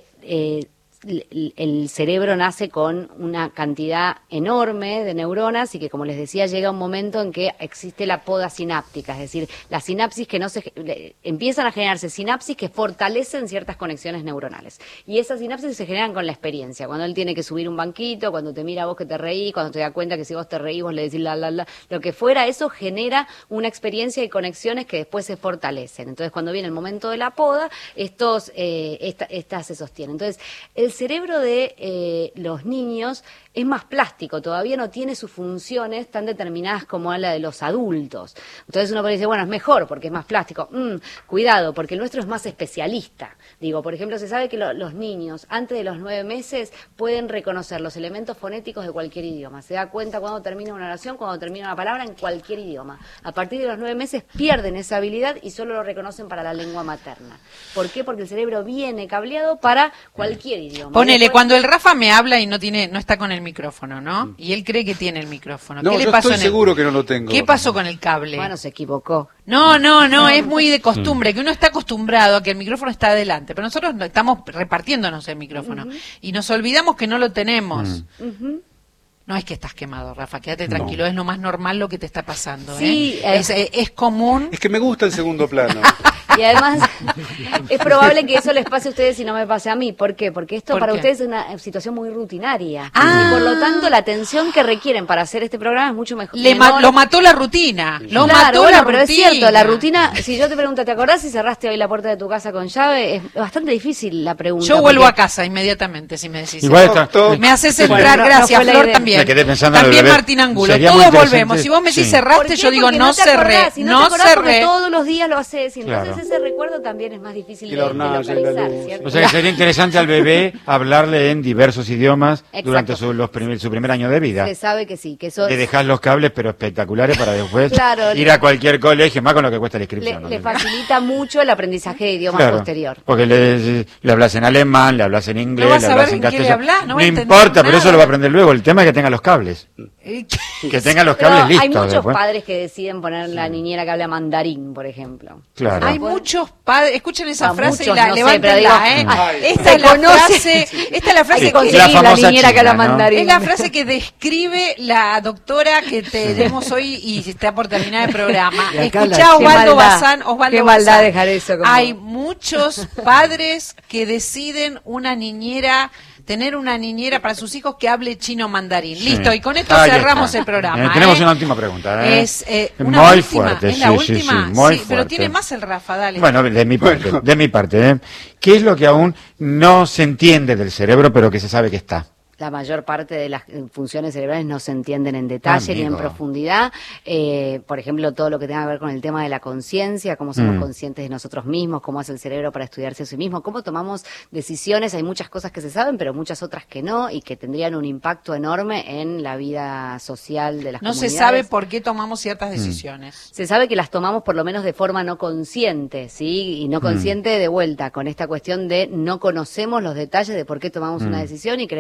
S2: el cerebro nace con una cantidad enorme de neuronas y que, como les decía, llega un momento en que existe la poda sináptica, es decir, las sinapsis que empiezan a generarse sinapsis que fortalecen ciertas conexiones neuronales. Y esas sinapsis se generan con la experiencia. Cuando él tiene que subir un banquito, cuando te mira a vos que te reís, cuando te da cuenta que si vos te reís vos le decís lo que fuera, eso genera una experiencia y conexiones que después se fortalecen. Entonces, cuando viene el momento de la poda, estas se sostienen. Entonces, el cerebro de los niños es más plástico, todavía no tiene sus funciones tan determinadas como la de los adultos. Entonces uno puede decir, bueno, es mejor porque es más plástico. Cuidado, porque el nuestro es más especialista. Digo, por ejemplo, se sabe que los niños antes de los 9 meses pueden reconocer los elementos fonéticos de cualquier idioma. Se da cuenta cuando termina una oración, cuando termina una palabra en cualquier idioma. A partir de los 9 meses pierden esa habilidad y solo lo reconocen para la lengua materna. ¿Por qué? Porque el cerebro viene cableado para cualquier idioma.
S1: Ponele, después, cuando el Rafa me habla y no está con el micrófono, ¿no? Y él cree que tiene el micrófono.
S6: No,
S1: ¿Qué le
S6: yo
S1: pasó
S6: estoy seguro que no lo tengo.
S1: ¿Qué pasó con el cable?
S2: Bueno, se equivocó.
S1: No, es muy de costumbre, que uno está acostumbrado a que el micrófono está adelante, pero nosotros estamos repartiéndonos el micrófono y nos olvidamos que no lo tenemos. No es que estás quemado, Rafa, quédate tranquilo, es lo más normal lo que te está pasando.
S2: Sí,
S1: es común.
S6: Es que me gusta el segundo plano.
S2: Y además, es probable que eso les pase a ustedes y no me pase a mí. ¿Por qué? Porque esto para ustedes es una situación muy rutinaria. Y por lo tanto, la atención que requieren para hacer este programa es mucho mejor.
S1: Lo mató la rutina.
S2: Pero es cierto, la rutina, si yo te pregunto, ¿te acordás si cerraste hoy la puerta de tu casa con llave? Es bastante difícil la pregunta.
S1: Yo vuelvo a casa inmediatamente, si me decís.
S3: Igual
S1: me haces entrar, gracias, Flor, también.
S3: Me quedé pensando
S1: también
S3: en
S1: Martín Angulo. Todos volvemos. Si vos me decís cerraste, yo digo no cerré.
S2: Si no te acordás porque todos los días lo haces. Y entonces ese recuerdo también es más difícil de localizar, ¿cierto?
S3: O sea que sería interesante al bebé hablarle en diversos idiomas durante su primer año de vida.
S2: Se sabe que sí, que eso
S3: Le dejás los cables pero espectaculares para después
S2: Claro,
S3: ir a cualquier colegio, más con lo que cuesta la inscripción.
S2: le facilita mucho el aprendizaje de idiomas posterior.
S3: Porque le hablas en alemán, le hablas en inglés,
S1: No
S3: le hablas en
S1: castellano.
S3: No importa, pero eso lo va a aprender luego. El tema es que tenga los cables. Que tenga los cables listos.
S2: Hay muchos
S3: después.
S2: padres que deciden poner la niñera que habla mandarín, por ejemplo.
S3: Claro.
S1: Hay muchos padres, escuchen esa frase
S2: muchos,
S1: y la
S2: no sé,
S1: levántenla,
S2: pero
S1: Esta es la frase
S2: que
S1: que
S2: conseguir la niñera que habla mandarín.
S1: es la frase que describe la doctora que tenemos hoy y está por terminar el programa. Escuchá Osvaldo Bazán.
S2: Qué maldad dejar eso.
S1: Hay muchos padres que deciden tener una niñera para sus hijos que hable chino mandarín. Listo, y con esto cerramos el programa.
S3: Tenemos una última pregunta.
S1: Es
S3: muy fuerte.
S1: ¿Es la última?
S3: Muy
S1: sí,
S3: fuerte.
S1: pero tiene más el Rafa, dale.
S3: Bueno, de mi parte, ¿qué es lo que aún no se entiende del cerebro, pero que se sabe que está?
S2: La mayor parte de las funciones cerebrales no se entienden en detalle ni en profundidad. Por ejemplo, todo lo que tenga que ver con el tema de la conciencia, cómo somos conscientes de nosotros mismos, cómo hace el cerebro para estudiarse a sí mismo, cómo tomamos decisiones. Hay muchas cosas que se saben, pero muchas otras que no, y que tendrían un impacto enorme en la vida social de las comunidades.
S1: No se sabe por qué tomamos ciertas decisiones.
S2: Se sabe que las tomamos por lo menos de forma no consciente, ¿sí? Y no consciente de vuelta, con esta cuestión de no conocemos los detalles de por qué tomamos una decisión y creemos que elegimos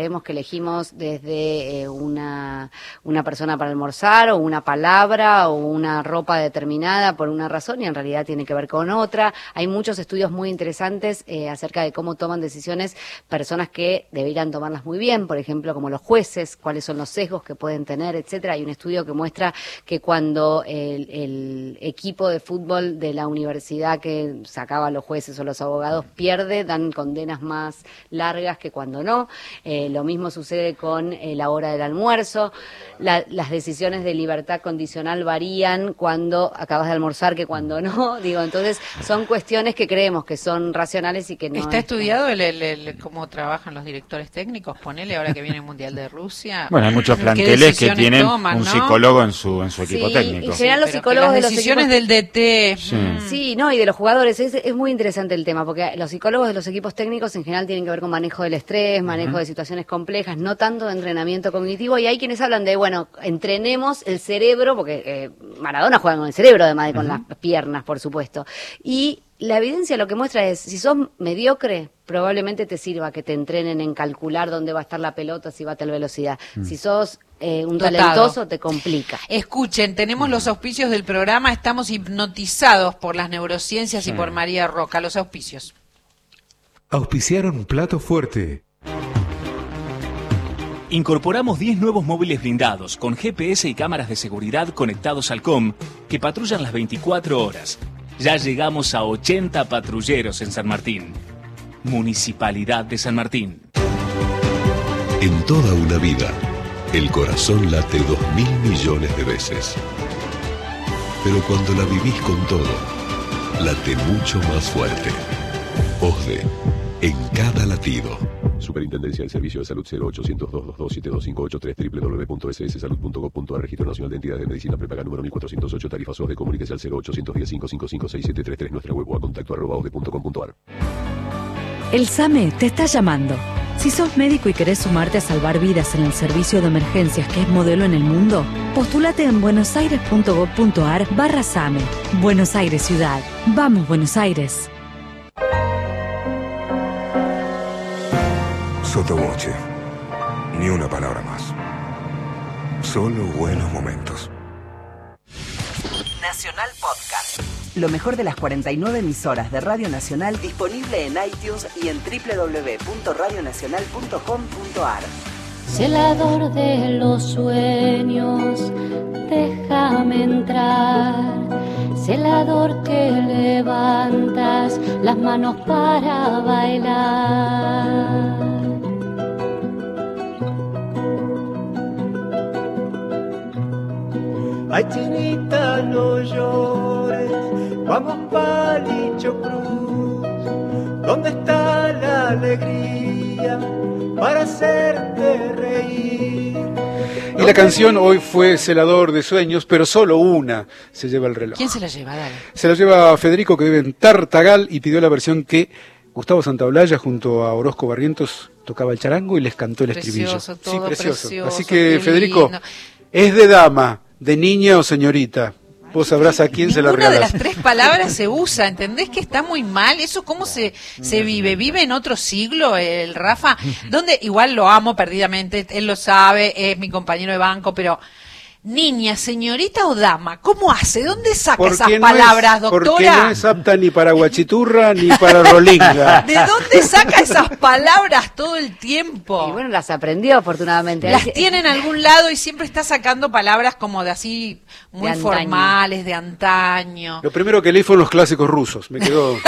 S2: elegimos desde una persona para almorzar, o una palabra, o una ropa determinada por una razón, y en realidad tiene que ver con otra. Hay muchos estudios muy interesantes acerca de cómo toman decisiones personas que deberían tomarlas muy bien, por ejemplo, como los jueces, cuáles son los sesgos que pueden tener, etcétera. Hay un estudio que muestra que cuando el equipo de fútbol de la universidad que sacaba a los jueces o los abogados pierde, dan condenas más largas que cuando no. Lo mismo sucede con la hora del almuerzo. Las decisiones de libertad condicional varían cuando acabas de almorzar que cuando no. Entonces son cuestiones que creemos que son racionales y que no.
S1: ¿Está estudiado cómo trabajan los directores técnicos? Ponele ahora que viene el Mundial de Rusia.
S3: Bueno, hay muchos planteles que tienen un psicólogo en su equipo técnico.
S2: En general los psicólogos de los
S1: decisiones del DT.
S2: Sí, y de los jugadores. Es muy interesante el tema, porque los psicólogos de los equipos técnicos en general tienen que ver con manejo del estrés, manejo de situaciones complejas, no tanto de entrenamiento cognitivo, y hay quienes hablan de, entrenemos el cerebro, porque Maradona juega con el cerebro, además de con las piernas, por supuesto. Y la evidencia lo que muestra es, si sos mediocre, probablemente te sirva que te entrenen en calcular dónde va a estar la pelota, si va a tal velocidad. Si sos un talentoso, te complica.
S1: Escuchen, tenemos los auspicios del programa, estamos hipnotizados por las neurociencias y por María Roca. Los auspicios.
S8: Auspiciaron Plato Fuerte.
S9: Incorporamos 10 nuevos móviles blindados con GPS y cámaras de seguridad conectados al COM que patrullan las 24 horas. Ya llegamos a 80 patrulleros en San Martín. Municipalidad de San Martín.
S8: En toda una vida, el corazón late 2.000 millones de veces. Pero cuando la vivís con todo, late mucho más fuerte. OSDE, en cada latido.
S10: Superintendencia del Servicio de Salud 0800-222-72583 www.sssalud.gov.ar Registro Nacional de Entidades de Medicina Prepaga número 1408 Tarifas OSDE. Comuníquese al 0810-555-6733 nuestra web o a contacto@osde.com.ar.
S11: El SAME te está llamando. Si sos médico y querés sumarte a salvar vidas en el servicio de emergencias que es modelo en el mundo, postúlate en buenosaires.gov.ar/SAME. Buenos Aires Ciudad. Vamos, Buenos Aires.
S8: Sotoboche. Ni una palabra más. Solo buenos momentos.
S12: Nacional Podcast. Lo mejor de las 49 emisoras de Radio Nacional disponible en iTunes y en www.radionacional.com.ar.
S13: Celador de los sueños, déjame entrar. Celador que levantas las manos para bailar.
S7: Ay, chinita, no llores, vamos Palicho Cruz. ¿Dónde está la alegría para hacerte reír?
S6: Y la canción hoy fue Celador de Sueños, pero solo una se lleva el reloj.
S1: ¿Quién se la lleva? Dale.
S6: Se la lleva Federico, que vive en Tartagal, y pidió la versión que Gustavo Santaolalla junto a Orozco Barrientos tocaba el charango y les cantó el estribillo.
S1: Todo
S6: sí, precioso.
S1: Precioso.
S6: Así que, Federico, es de dama, de niña o señorita. Vos sabrás a quién se la regalás.
S1: Ninguna de las tres palabras se usa, ¿entendés que está muy mal? ¿Eso cómo se vive? ¿Vive en otro siglo el Rafa? Donde igual lo amo perdidamente, él lo sabe, es mi compañero de banco, pero... Niña, señorita o dama, ¿cómo hace? ¿Dónde saca esas palabras, doctora?
S6: Porque no es apta ni para guachiturra ni para rolinga.
S1: ¿De dónde saca esas palabras todo el tiempo?
S2: Y bueno, las aprendió afortunadamente.
S1: Las tiene en algún lado y siempre está sacando palabras como de así, muy formales, de antaño.
S6: Lo primero que leí fueron los clásicos rusos, me quedó...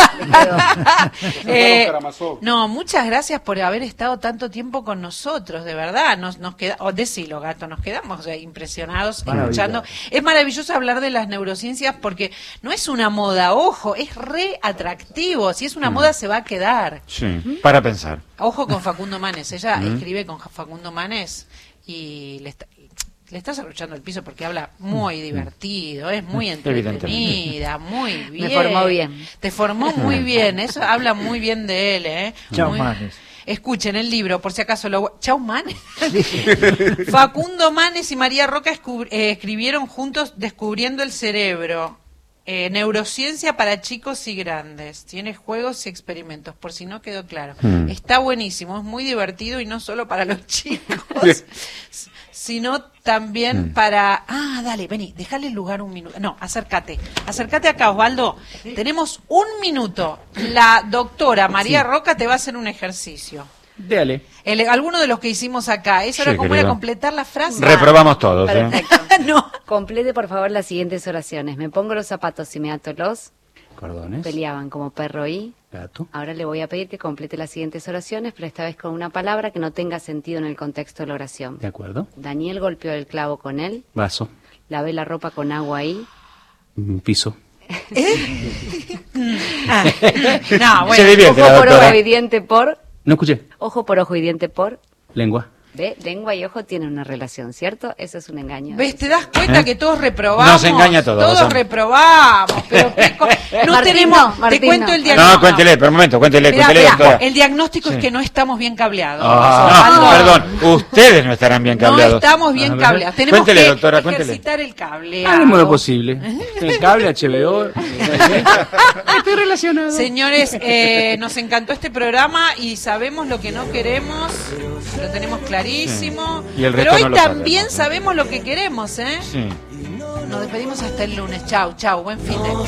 S1: No, muchas gracias por haber estado tanto tiempo con nosotros, de verdad. Nos decilo, gato, nos quedamos impresionados. Escuchando. Es maravilloso hablar de las neurociencias porque no es una moda, ojo, es re atractivo. Si es una moda se va a quedar.
S3: Sí, para pensar.
S1: Ojo con Facundo Manes, ella escribe con Facundo Manes y le estás abrochando el piso porque habla muy divertido, es muy entretenida, muy bien.
S2: Me formó bien.
S1: Te formó muy bien, eso habla muy bien de él,
S4: Chao, Manes.
S1: Escuchen el libro, por si acaso Chau Manes. Facundo Manes y María Roca escribieron juntos Descubriendo el Cerebro. Neurociencia para chicos y grandes. Tiene juegos y experimentos, por si no quedó claro. Está buenísimo, es muy divertido y no solo para los chicos, sino también para... dale, vení, déjale el lugar un minuto. No, acércate acá, Osvaldo. Tenemos un minuto. La doctora María Roca te va a hacer un ejercicio.
S14: Dale.
S1: Alguno de los que hicimos acá. Eso era como era completar la frase.
S3: Reprobamos todos.
S2: Perfecto.
S1: No.
S2: Complete, por favor, las siguientes oraciones. Me pongo los zapatos y me ato los...
S14: Cordones.
S2: Peleaban como perro y...
S14: Gato.
S2: Ahora le voy a pedir que complete las siguientes oraciones, pero esta vez con una palabra que no tenga sentido en el contexto de la oración.
S14: De acuerdo.
S2: Daniel golpeó el clavo con él.
S14: Vaso.
S2: Lavé la ropa con agua y...
S14: Piso.
S1: No, bueno.
S3: Se divierte,
S2: ojo
S3: la
S2: por
S3: doctora.
S2: ojo y diente por...
S14: No escuché.
S2: Ojo por ojo y diente por...
S14: Lengua.
S2: ¿Ve? Lengua y ojo tienen una relación, ¿cierto? Eso es un engaño.
S1: ¿Ves? ¿Te das cuenta que todos reprobamos?
S3: Nos engaña a todos.
S1: Todos reprobamos. Pero no
S2: Martín,
S1: tenemos...
S2: no,
S1: te
S2: Martín,
S1: cuento
S2: no.
S1: el diagnóstico.
S3: No, cuéntele, por un momento, cuéntele,
S1: Mirá,
S3: doctora.
S1: el diagnóstico es que no estamos bien cableados.
S3: No, perdón, ustedes no estarán bien cableados.
S1: No estamos bien cableados. Tenemos
S3: Cuéntele,
S1: que
S3: doctora,
S1: ejercitar el cable.
S14: Hagamos lo posible. El cable, HBO. Estoy relacionado.
S1: Señores, nos encantó este programa y sabemos lo que no queremos. Lo tenemos clarísimo.
S3: Y el
S1: pero
S3: resto
S1: hoy
S3: no lo
S1: también
S3: sabemos.
S1: sabemos lo que queremos, ¿eh?
S3: Sí.
S1: Nos despedimos hasta el lunes. Chau, buen fin de...